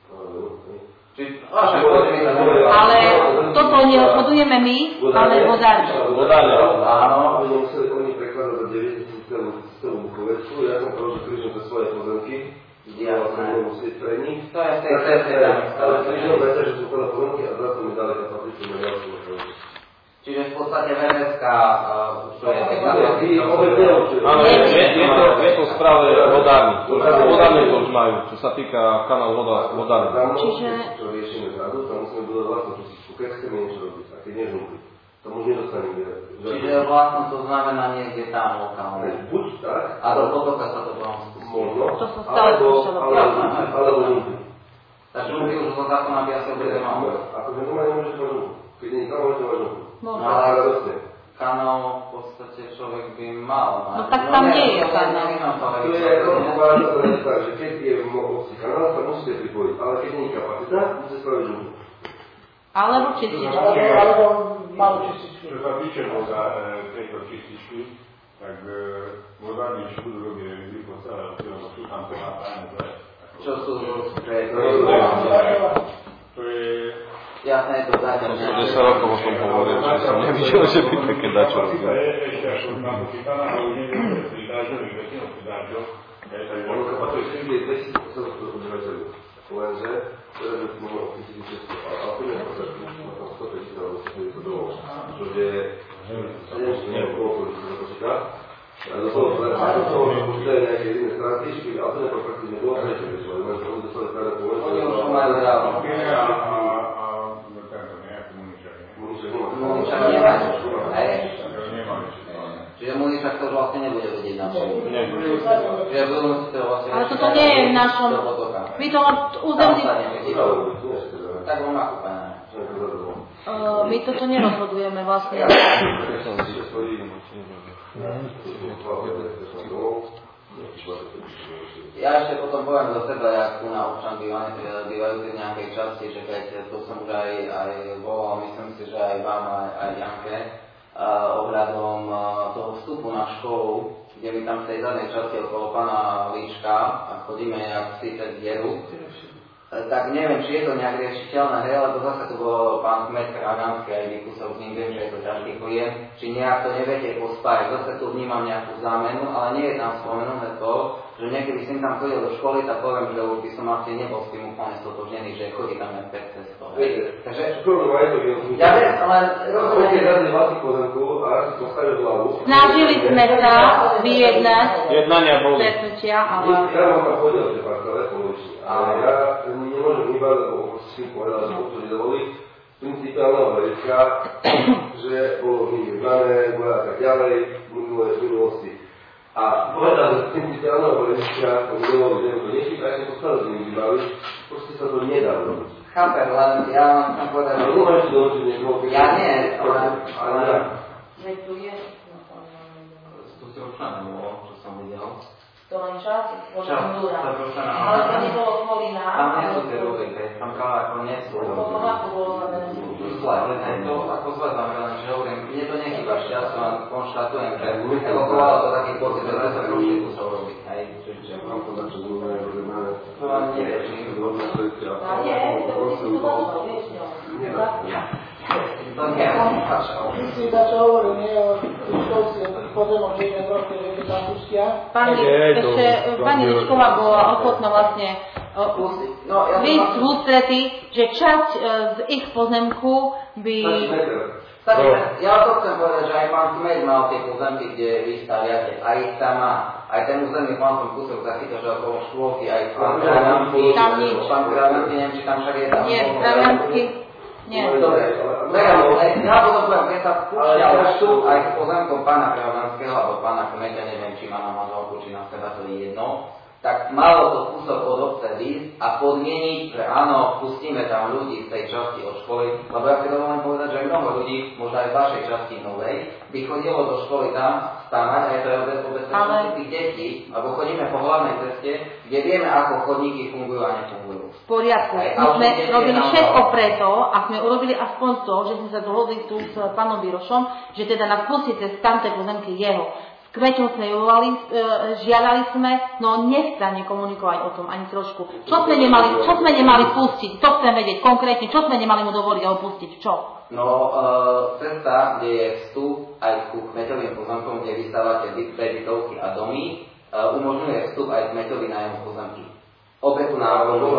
Speaker 1: Ale toto nerozhodujeme my, ale vodárne.
Speaker 2: Vodárne.
Speaker 9: Áno. Oni museli oni prekladať za 9 systému Buchovecku. Ja som povedal, že križím za svoje pozemky. Ja som bol musieť pre nich.
Speaker 10: To je v tej ceste.
Speaker 9: Ale križím vece, že sú podľa pozemky a zrazu mi dali kapacitu na ďalšiu pozemky.
Speaker 10: Čiže v podstate VVSka, čo je
Speaker 2: áno, je to správe vodárny. Vodárne to už majú, čo sa týka kanál vodárny.
Speaker 1: Čiže...
Speaker 9: Čo riešime zradu, tam musíme budovať vlastnú čističku, keď chceme niečo robiť, a keď nie žúpli. Tam už nedostaneme vyrať.
Speaker 10: Čiže vlastne to znamená niekde tam lokálne.
Speaker 9: Buď tak,
Speaker 10: a do potoka sa to potom
Speaker 9: možno,
Speaker 1: to som stále skúšala.
Speaker 9: alebo žúpli.
Speaker 10: Tak žúpli už zo zákona by asi bude malo.
Speaker 9: Akože normálne môžete mať žúpli. Keď nie nikam môžete mať žúpli.
Speaker 10: No ale kanál v podstate človek by mal.
Speaker 1: No tak tam nie je kanál.
Speaker 9: To je rozhovárna tak, že keď je v obci kanál, sa musíte pripojiť, ale keď nie je kapacita, musíte spraviť žúpli.
Speaker 1: Alebo čističky.
Speaker 5: Alebo malú čističku.
Speaker 4: Čo sa týče tejto čističky, tak vodárniči budú robiť revíziu po celé obce, lebo sú tam to natájne zle.
Speaker 10: Čo sú
Speaker 4: to je...
Speaker 10: Jasné, to zatiaľ.
Speaker 2: 10 rokov o tom hovoril, že som nevidel, že by také dačo robil.
Speaker 4: To je ešte až od nás počítaná, ale už nie je pridážov, už väčšinou pridážov.
Speaker 9: To je 200 obyvateľov. Lenže, teraz sme mali 1600, ale to je v podstate 150 alebo 150 domov. Čo je 700 okolo, keď sa počíta. A do toho počítajú nejaké iné stránky, čiže alternatívne prakticky nebolo, prečo by sme dostali stále povedať.
Speaker 10: Oni už majú ráno. Muničák nemáš. Čiže Muničák to vlastne nebude vedieť na čo. Čiže budú musieť to vlastne...
Speaker 1: Ale toto nie je v našom... Vy to územný...
Speaker 10: Tak on má kúpené.
Speaker 1: My toto nerozhodujeme vlastne.
Speaker 10: Ja ešte potom poviem do seba, jak tu na občan bývajú v nejakej časti, že keď to som už aj volal, myslím si, že aj vám, aj Janke, ohľadom toho vstupu na školu, kde my tam v tej zadnej časti okolo pána Líčka a chodíme jak si cez dieru, tak neviem, či je to nejak riešiteľné, hej, lebo zase tu bol pán Kmet Kraganský aj vykusol s ním, viem, že je to ťažký klient, či nejak to neviete pospájať, zase tu vnímam nejakú zámenu, ale nie je tam spomenuté to, že niekedy som tam chodil do školy, tak poviem, že už by som asi nebol s tým úplne stotožnený, že chodí tam jak pek cez to. Takže... Ja viem, ale
Speaker 1: snažili sme sa vyjednať
Speaker 2: stretnutia,
Speaker 1: ale...
Speaker 9: Ja mám tam podiel, že pár telefóničný, ale ja nemôžem iba, lebo si povedal, že to nedovolí, principiálneho hľadiska, že bolo v nich vybrané, bola tak ďalej, v minulosti. A povedal, že z principiálneho hľadiska to nedovolí, že to nechýba, aj to stále s nimi vybaviť, proste sa to nedá robiť.
Speaker 10: Chápem, len ja vám chcem povedať, že... Ja nie, ale...
Speaker 1: Že tu je...
Speaker 10: Tu si už nebolo, čo som videl.
Speaker 1: To len čas,
Speaker 10: Čas,
Speaker 1: ale to nebolo kvôli nám.
Speaker 10: Tam nie sú tie rubriky, tam práve ako nie sú.
Speaker 1: Ako bolo
Speaker 10: zle, to ako zle zamerané, že hovorím, mne to nechýba šťastie, len konštatujem, že evokovalo to taký pocit, že sa prúšli kusov robiť, hej. To vám nevieš,
Speaker 1: A nie, to si to dalo, vieš,
Speaker 10: to nie,
Speaker 5: Ty si dačo hovoril, nie o školstve, pozemok, že jeden rok, že je tam pustia.
Speaker 1: Pani Ličková bola ochotná vlastne výsť v ústrety, že časť z ich pozemku by...
Speaker 10: Ja to chcem povedať, že aj pán Kmet mal tie pozemky, kde vy staviate, a ich tam má. aj ten územný plán som kúsok zachytil, že okolo škôlky, aj pán Kraviansky, neviem, či tam však je tam.
Speaker 1: Nie, Kraviansky. Nie.
Speaker 10: Dobre, ja potom poviem, keď sa púšťal vstup aj k pozemkom pána Kravianského alebo pána Kmeťa, neviem, či má na manželku, či na seba, to je jedno, tak malo to kúsok od obce výsť a podmieniť, že áno, pustíme tam ľudí z tej časti od školy, lebo ja si dovolím povedať, že mnoho ľudí, možno aj z vašej časti novej, by chodilo do školy tam stávať, a je to aj o bezpečnosti tých detí, lebo chodíme po hlavnej ceste, kde vieme, ako chodníky fungujú a nefungujú.
Speaker 1: V poriadku. My sme robili všetko preto a sme urobili aspoň to, že sme sa dohodli tu s pánom Birošom, že teda na kusí cez tamté pozemky jeho. S Kmeťom sme júvali, žiadali sme, no nechceme komunikovať o tom ani trošku. Čo sme nemali pustiť? To chcem vedieť konkrétne, čo sme nemali mu dovoliť alebo pustiť? Čo?
Speaker 10: No, cesta, kde je vstup aj ku Kmeťovým pozemkom, kde vystávate bytovky a domy, umožňuje vstup aj Kmeťovi na jeho pozemky. Obe tu návrhu.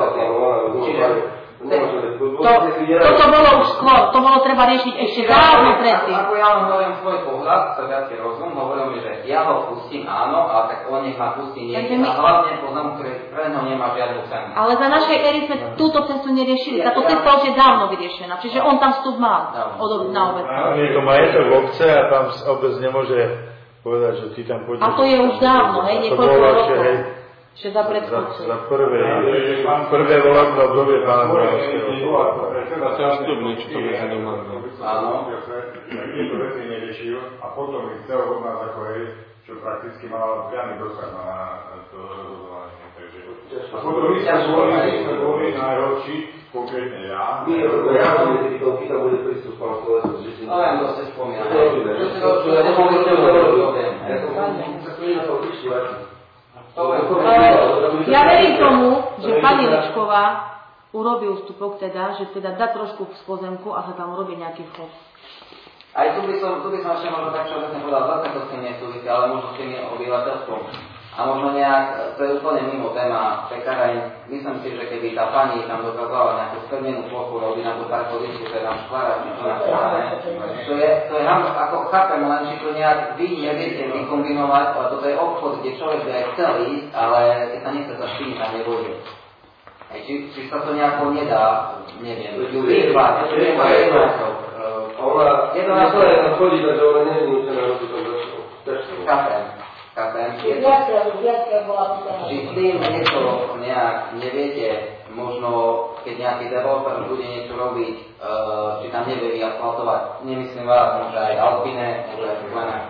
Speaker 10: Toto bolo už skôr, to bolo treba riešiť ešte dávno predtým. Ako ja vám hovorím svoj pohľad, trviaci rozum, hovorím, že ja ho pustím, áno, ale tak on nech ma pustí niekde a hlavne pozemok, ktorý pre neho nemá žiadnu cenu.
Speaker 1: Ale za našej éry sme túto cestu neriešili, táto cesta už je dávno vyriešená, čiže on tam vstup má na obec.
Speaker 6: Je to majetok v obce a tam obec nemôže povedať, že ty tam pôjdeš.
Speaker 1: A to je už dávno, niekoľko rokov. Že za predchodcu.
Speaker 6: Za prvé volebné obdobie pána Birošského.
Speaker 2: Zástupný, či to by sa nemá.
Speaker 10: Áno.
Speaker 4: Tieto veci neriešil a potom ich chcel od nás ako čo prakticky mal priamy dosah na to rozhodovanie. Takže a potom my sme boli najhorší, konkrétne ja.
Speaker 9: Ja som medzi týmto pýtam, bude prístup pán Slovensko, že si...
Speaker 10: No ja to ste spomínal.
Speaker 1: Ja verím tomu, že pani Ličková urobí ústupok teda, že teda dá trošku z pozemku a sa tam urobí nejaký vchod.
Speaker 10: Aj tu by som ešte možno tak všeobecne povedal, zase to s tým nesúvisí, ale možno s tým obyvateľstvom. A možno nejak, to je úplne mimo téma pekáreň. Myslím si, že keby tá pani tam dokázala nejakú spevnenú plochu, robiť na tú parkovisku, to je tam škvára, čo napríklad, to je ako chápem, len či to nejak vy neviete vykombinovať, ale toto je obchod, kde človek by aj chcel ísť, ale keď sa nechce zašpíniť, tam nevôjde. Či sa to nejako nedá, neviem, ju vyzvať, to je moje jednotkov.
Speaker 9: Ona chodí, takže ona nie je nútená robiť to zašlo.
Speaker 10: Chápem. Či s tým niečo nejak neviete, možno keď nejaký developer bude niečo robiť, či tam nevie vyasfaltovať, nemyslím vás, môže aj Alpine, môže aj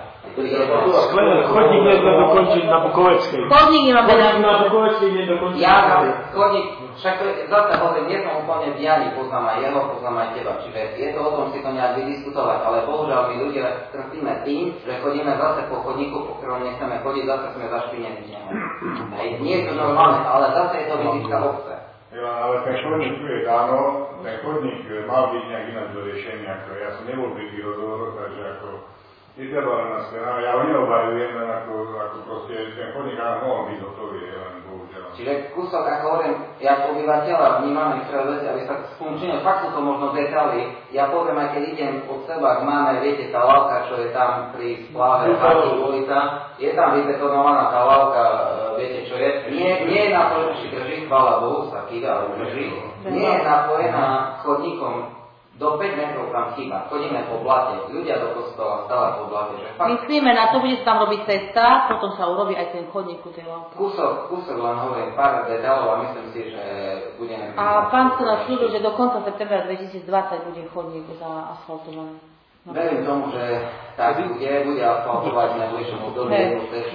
Speaker 7: Sklené, chodník nedá dokončiť na Bukoveckej.
Speaker 1: Chodník nedá
Speaker 7: na Bukoveckej nedokončiť.
Speaker 10: Chodník, však zase hovorím, nie som úplne v dianí, poznám aj jeho, poznám aj teba, čiže je to o tom si to nejak vydiskutovať, ale bohužiaľ my ľudia trpíme tým, že chodíme zase po chodníku, po ktorom nechceme chodiť, zase sme zašpinení z neho. Nie je to normálne, ale zase je to vizitka obce.
Speaker 4: Ale ten chodník tu je dávno, ten chodník mal byť nejak ináč doriešený, ako ja som nebol pri tých rozhovoroch, takže ako vytrvalá scéna, ja ho neobhajujem, len ako proste ten chodník mohol byť hotový, len bohužiaľ.
Speaker 10: Čiže kúsok, ako hovorím, ja obyvateľa vnímam niektoré veci, aby sa skončilo, fakt sú to možno detaily. Ja poviem, aj keď idem od seba k máme, viete, tá lávka, čo je tam pri spláve ulica, je tam vybetonovaná tá lávka, viete, čo je. Nie je na to, že si drží, chvála Bohu, sa kýva, ale drží. Nie je napojená chodníkom. Do 5 metrov tam chýba. Chodíme po blate. Ľudia do kostola stále po blate.
Speaker 1: Myslíme na to, bude sa tam robiť cesta, potom sa urobí aj ten chodník ku tej lávke.
Speaker 10: Kúsok len hovorím pár detailov a myslím si, že budeme...
Speaker 1: A pán sa nás slúžil, že do konca septembra 2020 bude chodník zaasfaltovaný.
Speaker 10: Verím tomu, že tak bude asfaltovať v najbližšom období jednu cestu.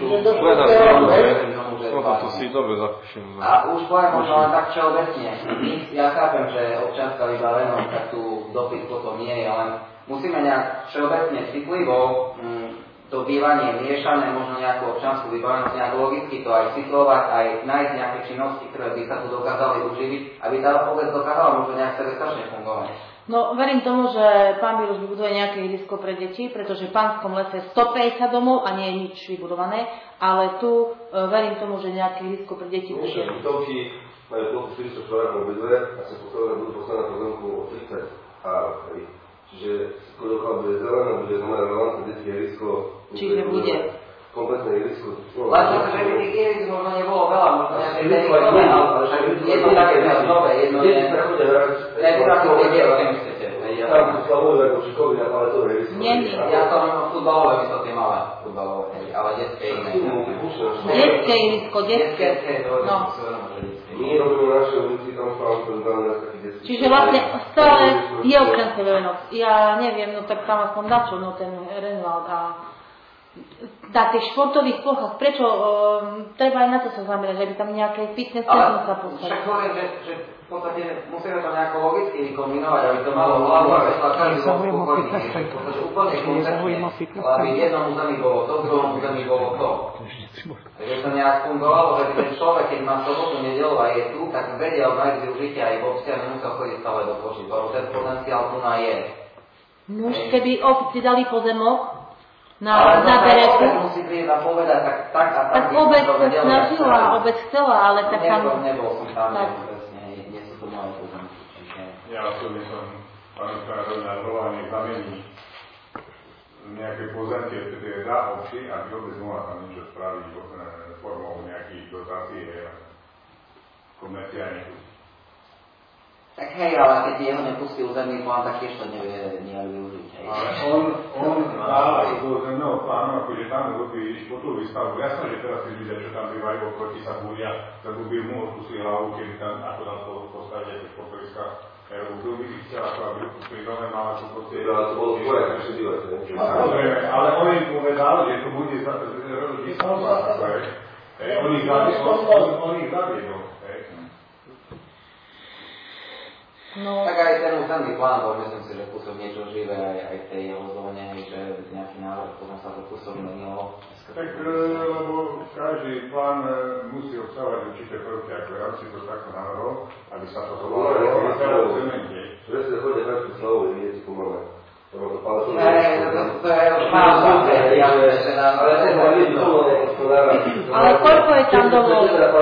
Speaker 2: Verím tomu, že to si dobre zapíšem.
Speaker 10: A už poviem možno len tak všeobecne. Ja chápem, že občianska vybavenosť, tak tu dopyt potom nie je, ale musíme nejak všeobecne citlivo to bývanie miešané, možno nejakú občiansku vybavenosť, nejak logicky to aj citlovať, aj nájsť nejaké činnosti, ktoré by sa tu dokázali uživiť, aby tá obec dokázala možno nejak sebestačne fungovať.
Speaker 1: No, verím tomu, že pán Biroš vybuduje nejaké ihrisko pre deti, pretože v Pánskom lese 150 domov a nie je nič vybudované, ale tu verím tomu, že nejaké ihrisko pre deti už je.
Speaker 9: Bytovky majú plochu 400 kvadrátov obydve a sa postavené budú postavené na pozemku o 30 árov. Čiže skôr dokiaľ bude zelené, bude znamená relevantné detské ihrisko.
Speaker 1: Čiže bude.
Speaker 9: kompletné ihrisko.
Speaker 10: Láčo, že by tých ihrisk možno nebolo veľa, možno nejaké tenisové, ale však jedno také nové, jedno je... Nebudú také tie detské myslíte.
Speaker 9: Tam sú slabové ako šikovina, ale to je ihrisko.
Speaker 1: Nie.
Speaker 10: Ja som futbalové, myslel tie malé futbalové, ale detské iné.
Speaker 1: Detské ihrisko, detské. No.
Speaker 9: My robíme naše ulici, tam stále taký detský.
Speaker 1: Čiže vlastne stále je občianská verejnosť. Ja neviem, no tak tam aspoň dačo, no ten Renwald a na tých športových plochách, prečo treba aj na to sa zamerať, že by tam nejaké fitness centrum sa postavili.
Speaker 10: Však hovorím, že v podstate musíme to nejako logicky vykombinovať, aby to malo hlavu a vesla každý bol spokojný. Pretože úplne konceptne, aby v jednom území bolo to, v druhom území bolo to. Takže to nejak fungovalo, že ten človek, keď má sobotu, nedeľu a je tu, tak vedel nájsť využitie aj v obci a nemusel chodiť stále do Košic, lebo ten potenciál tu je.
Speaker 1: No už keby obci dali pozemok na Bereku,
Speaker 10: musí prísť a povedať, tak a tak.
Speaker 1: Tak obec sa snažila, obec chcela, ale tak tam...
Speaker 10: Nebol som tam, presne, nie sú to moje pozemky.
Speaker 4: Ja osobne som pánu Kráľovi navrhovaný zamení nejaké pozemky, respektíve dá obci, aby obec mohla tam niečo spraviť formou nejakých dotácií komerciálnych.
Speaker 10: Tak hej, ale keď jeho nepustí územný plán, tak tiež to nevie nejak využiť.
Speaker 4: Ale on dá aj do územného plánu, akože tam robí športovú výstavbu. Jasné, že teraz si ľudia, čo tam bývajú oproti, sa búria, lebo by mu odpustili hlavu, keby tam, ako tam to postaviť, aké športoviska. Kto by si chcel, ako aby pri dome mal ako proste...
Speaker 9: Ale to bolo tvoje, tak si dívajte.
Speaker 4: Samozrejme, ale on im povedal, že to bude výstavba. On ich zaviedol.
Speaker 1: No.
Speaker 10: Tak aj ten územný plán bol, myslím si, že kúsok niečo živé aj v tej jeho zóne, že nejaký návrh, potom sa to kúsok menilo.
Speaker 4: Tak, lebo každý plán musí obsahovať určité prvky, ako ja si to takto navrhol, aby sa to zvolalo v celom zemente.
Speaker 9: Že si chodí hrať tú slavu, vidíte, pomáme. To je
Speaker 1: ale koľko je tam domov?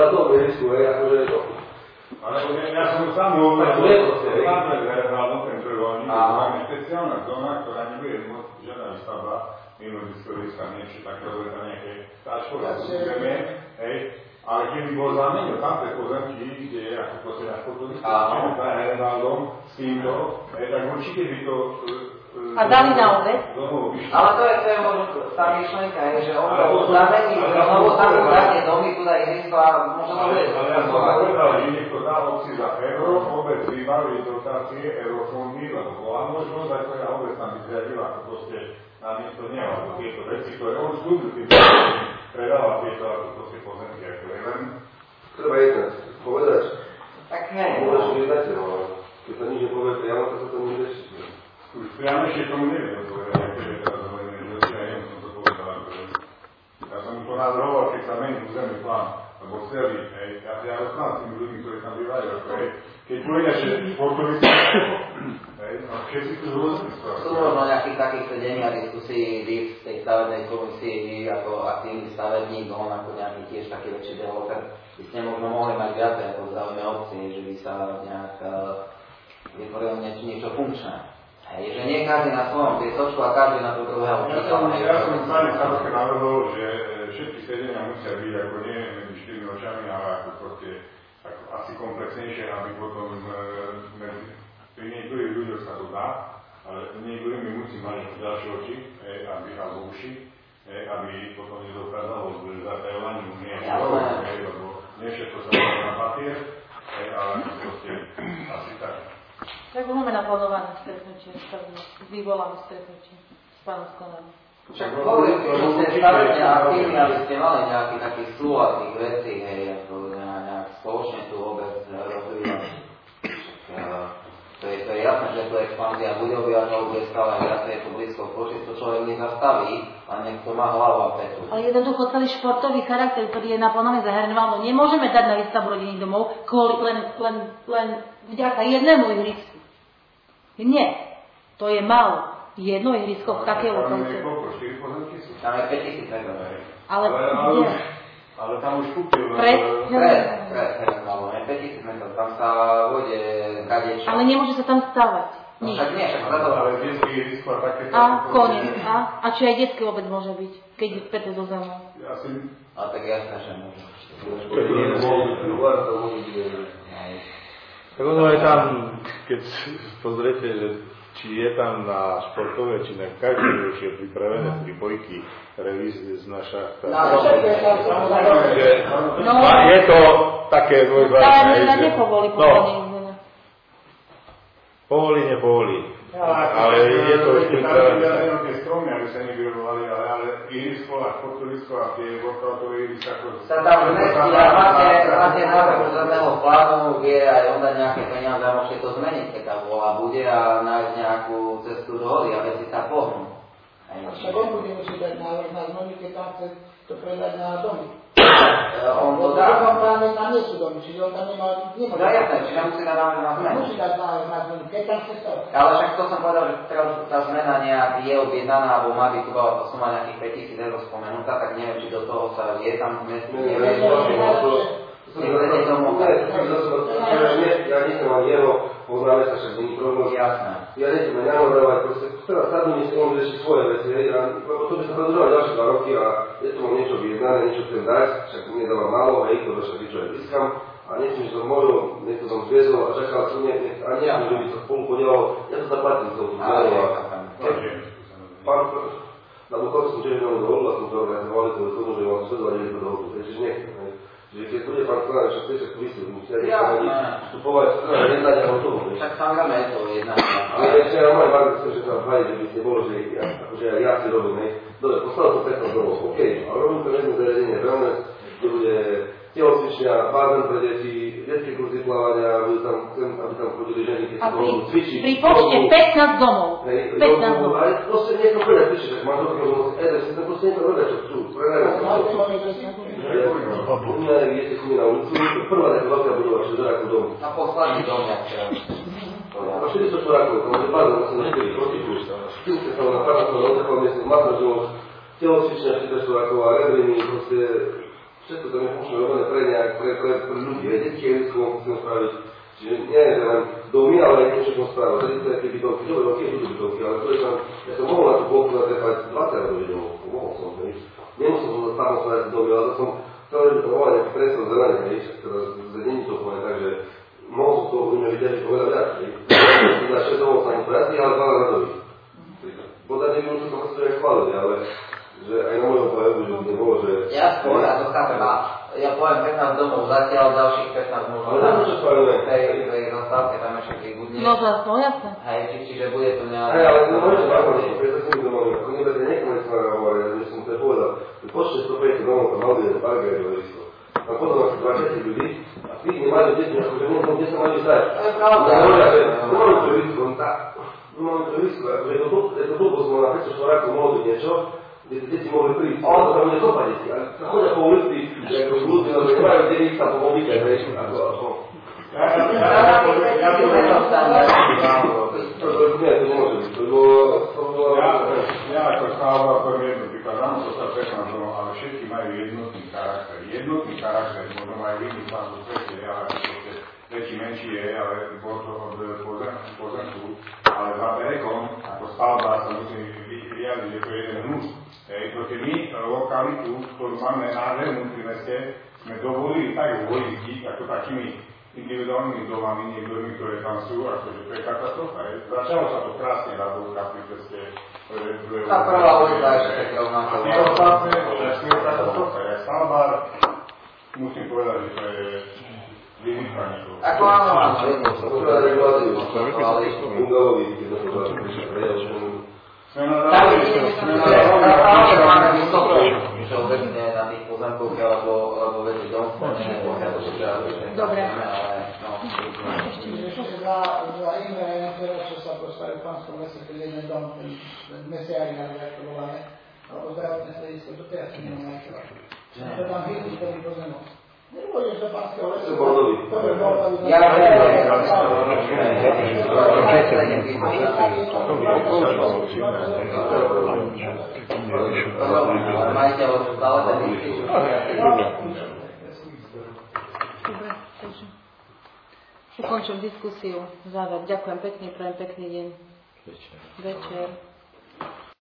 Speaker 4: Ale ja som sám hovoril, ten trválnik, máme špeciálna zóna, ktorá nebude môcť žiadna výstavba, mimo diskoviska, niečo také, lebo je tam nejaké táčkové územie, hej, ale keby bol zamenil tam tie pozemky, kde je ako proste na športovisku, za Renaldom, s týmto, tak určite by to...
Speaker 1: A dali na obec?
Speaker 10: Ale to je možno tá myšlenka, že on to zamení, lebo tam dáte domy, tu dá ihrisko a možno to bude...
Speaker 4: Ale ja som povedal, že niekto dá obci za euro, obec vybaví dotácie, eurofondy, lebo bola možnosť, ako ja obec tam vyzriadila, ako proste namiesto neho, ako tieto veci, ktoré on slúbil, keď predáva tieto ako proste pozemky, ako je len...
Speaker 9: Treba jednať, povedať.
Speaker 10: Tak hej.
Speaker 9: Môžeš jednať, ale keď sa nič nepovie priamo, tak sa to nerieši.
Speaker 4: Už priamo ešte tomu neviem povedať, aké je teraz hovoríme, že ja neviem, som to povedal. Ja som to navrhoval, keď sa mení územný plán, lebo celý, hej, ja rozprávam s tými ľuďmi, ktorí tam bývajú, hej, keď povedia, že športovisko, hej, no všetci tu rôzne správy.
Speaker 10: Sú možno nejakých takých sedení a diskusí v tej stavebnej komisii, ako aktívny stavebník, on ako nejaký tiež taký väčší developer, by ste možno mohli mať viacej ako v záujme obci, že by sa nejak vytvorilo niečo funkčné. Hej, že nie každý na svojom piesočku a každý na to druhého.
Speaker 4: Ja som stále také navrhol, že všetky sedenia musia byť ako nie medzi štyrmi očami, ale ako proste ako asi komplexnejšie, aby potom pri niektorých ľuďoch sa to dá, ale niektorými musí mať ďalšie oči, alebo uši, aby potom nedokázalo zatajovaniu lebo nie všetko sa dá na papier, ale proste asi tak.
Speaker 1: Tak máme naplánované stretnutie, vyvoláme stretnutie s pánom Skonárom.
Speaker 10: Však hovorím, že ste stavebne aktívni, aby ste mali nejaký taký súlad tých vecí, hej, ako nejak spoločne tu vôbec rozvíjať. To je jasné, že to expanzia bude obyvateľov, bude stále viacej, je to blízko Košic, to človek nezastaví, ale niekto má hlavu a petu. Ale
Speaker 1: jednoducho celý športový charakter, ktorý je naplánovaný za Hernwaldom, nemôžeme dať na výstavbu rodinných domov kvôli len vďaka jednému ihrisku. Nie, to je málo. Jedno ihrisko v takej lokalite.
Speaker 10: Tam je 5000 metrov.
Speaker 4: Ale tam už kúpil...
Speaker 10: Pred Hernwaldom, 5000 metrov. Tam sa vode kadečo.
Speaker 1: Ale nemôže sa tam stavať. Nič.
Speaker 10: Tak nie,
Speaker 4: ale detské ihrisko a takéto...
Speaker 1: A koniec. A či aj detské vôbec môže byť, keď je späť do zemu?
Speaker 10: A tak jasné, že môže.
Speaker 6: Tak ono je tam, keď pozriete, že či je tam na športové, či na každý už je pripravené pripojky, revízie z naša... Je to také dvojzvážne.
Speaker 1: Ale nepovolí povolenie.
Speaker 6: Povolí, nepovolí. Ale je to už pripravené.
Speaker 4: Ja tie stromy, aby sa nevyrobovali, ale ihrisko a športovisko a tie workoutové ihriska...
Speaker 10: Sa tam zmestí a máte návrh územného plánu, kde aj on dá nejaké peniaze a môžete to zmeniť, keď tá vôľa bude a nájsť nejakú cestu dohody a veci sa pohnú.
Speaker 5: Však on bude musieť dať návrh na zmenu, keď tam chce to predať na domy.
Speaker 10: On to dá.
Speaker 5: V tom pláne tam nie sú domy, čiže on tam nemá...
Speaker 10: No jasné, čiže musí dať návrh na zmenu.
Speaker 5: Musí dať návrh na zmenu, keď tam chce stať.
Speaker 10: Ale však to som povedal, že teraz tá zmena nejak je objednaná, alebo má byť tu suma nejakých 5 000 eur spomenutá, tak neviem, či do toho sa je tam zmestí, neviem,
Speaker 9: Ja nechcem ani jeho, poznáme sa, však není problém.
Speaker 10: Jasné.
Speaker 9: Ja nechcem ani nahodávať, proste teraz sadnú si on rieši svoje veci, lebo to by sa predržalo ďalšie 2 roky a ja tu mám niečo vyjednané, niečo chcem dať, však mi nedáva málo, hej, to však niečo aj získam a nechcem, že som mojou, niekto som zviezol a čakal som a nechcem, že by sa spolu podielalo, ja to zaplatím z toho tu pán, na dôchodku som tiež veľmi dohodol a som to organizovali, to tomu, že mám sledovať jednu dohodu, takže nechcem, hej. Čiže keď bude pán Kláň, však vieš, ako vysvetliť, musia ani vstupovať, jednať a hotovo.
Speaker 10: Však samozrejme je to jednať.
Speaker 9: Ale ešte ja môj bank, chcem, že sa vhájiť, že by ste bolo, že akože ja si robím, hej. Dobre, postavil som 15 domov, OK, ale robím to jedno zariadenie wellness, kde bude telocvičňa, bazén pre deti, detské kurzy plávania, chcem, aby tam chodili ženy, keď sa dohodnú cvičiť.
Speaker 1: Pri počte 15 domov. 15 domov.
Speaker 9: Ale proste niekto povedať cvičiť, tak máš dobrý domov, si tam proste niekto vedať, čo chcú. U mňa je chodí na ulicu, prvá taká veľká budova, 6 ako dom.
Speaker 10: A posledný dom, jak včera.
Speaker 9: A 400 čorákov, tam je bazén, asi na 4 protiklúš. Stilke sa na parnátno, na oddechovom mieste, matražov, telocvičňa 400 čorákov a rebriny, proste všetko tam je možno robené pre nejak, pre ľudí, detské risko chcem spraviť. Čiže nie je len domy, ale aj niečo chcem spraviť. Tady sú nejaké bytovky, dobre, ok, budú bytovky, ale to je tam, ja som mohol na tú bloku natrepať 20 rodových domov, mohol som, hej. Nemusel som samostatne domy, ale to som chcel, že by to mohol nejaký prestor zelený, hej, teda není to úplne tak, že mohol som to u mňa vidieť, že povedať viac, hej. Teda 6 domov sa ani práci, ale 12 rodových. Podľa neviem, čo to chcú aj chváliť, ale že aj na mojom pojavu, že by nebolo, že...
Speaker 10: Ja to chápem, ja poviem 15 domov zatiaľ, ďalších 15 možno.
Speaker 9: Ale na čo spáľujeme?
Speaker 10: V tej zastávke tam ešte tých budne.
Speaker 1: No jasné.
Speaker 10: Hej, čiže bude to nejak...
Speaker 9: Hej, ale to môžete zákonne, preto si mi domov, ako neberte nekonec na hovorí, že som to povedal. Počte 150 domov tam mal byť pargaj do risko. A potom asi 20 ľudí, a tí nemajú deti, akože neviem, kde sa majú stať.
Speaker 10: To je pravda.
Speaker 9: Ja hovoria, že máme to risko, máme to risko, akože je to blbosť, na 500 čorákov mohlo byť niečo, kde deti mohli prísť, ale to tam bude kopa deti, ale sa chodia po ulici, že ako ľudí, ale nemajú kde ísť tam po mobilke, vieš, ako... To nemôže byť, lebo...
Speaker 4: Ja ako cháva, poviem jednu príklad, áno, to sa pekná domov, ale všetky majú jednotný charakter, možno majú iný plán do svete, ale väčší, menší je, ale bolo to od pozemku, ale za berekom, ako stavba sa musí vyjadriť, že to je jeden hnus. Proste my lokalitu, ktorú máme nádhernú pri meste, sme dovolili tak vojsť ako takými individuálnymi domami, niektorými, ktoré tam sú, akože to je katastrofa. Začalo sa to krásne na Búka pri ceste.
Speaker 10: Tá prvá ulica ešte také rovnaké.
Speaker 4: A tie ostatné, to je katastrofa. Ja stavbár, musím povedať, že to je vymýšľanie toho.
Speaker 10: Ako áno, jedno.
Speaker 9: Potrebná reguláciu. Fungovali, keď to povedal.
Speaker 10: Máme vysoký, čo obecne na tých pozemkoch, alebo veci dom,
Speaker 1: Dobre.
Speaker 5: Ešte za iné, čo sa postavil v Pánskom lese, ten jeden dom, ten mesiári, jak to voláme, alebo zdravotné stredisko, to teraz si nemá najčo. To tam hýtli ten pozemok. Nebudeš do Pánskeho lesu.
Speaker 9: To bol nový.
Speaker 10: Ja majiteľov stále ten
Speaker 1: Ukončím diskusiu. Záver. Ďakujem pekne, prajem pekný deň.
Speaker 6: Večer.
Speaker 1: Večer.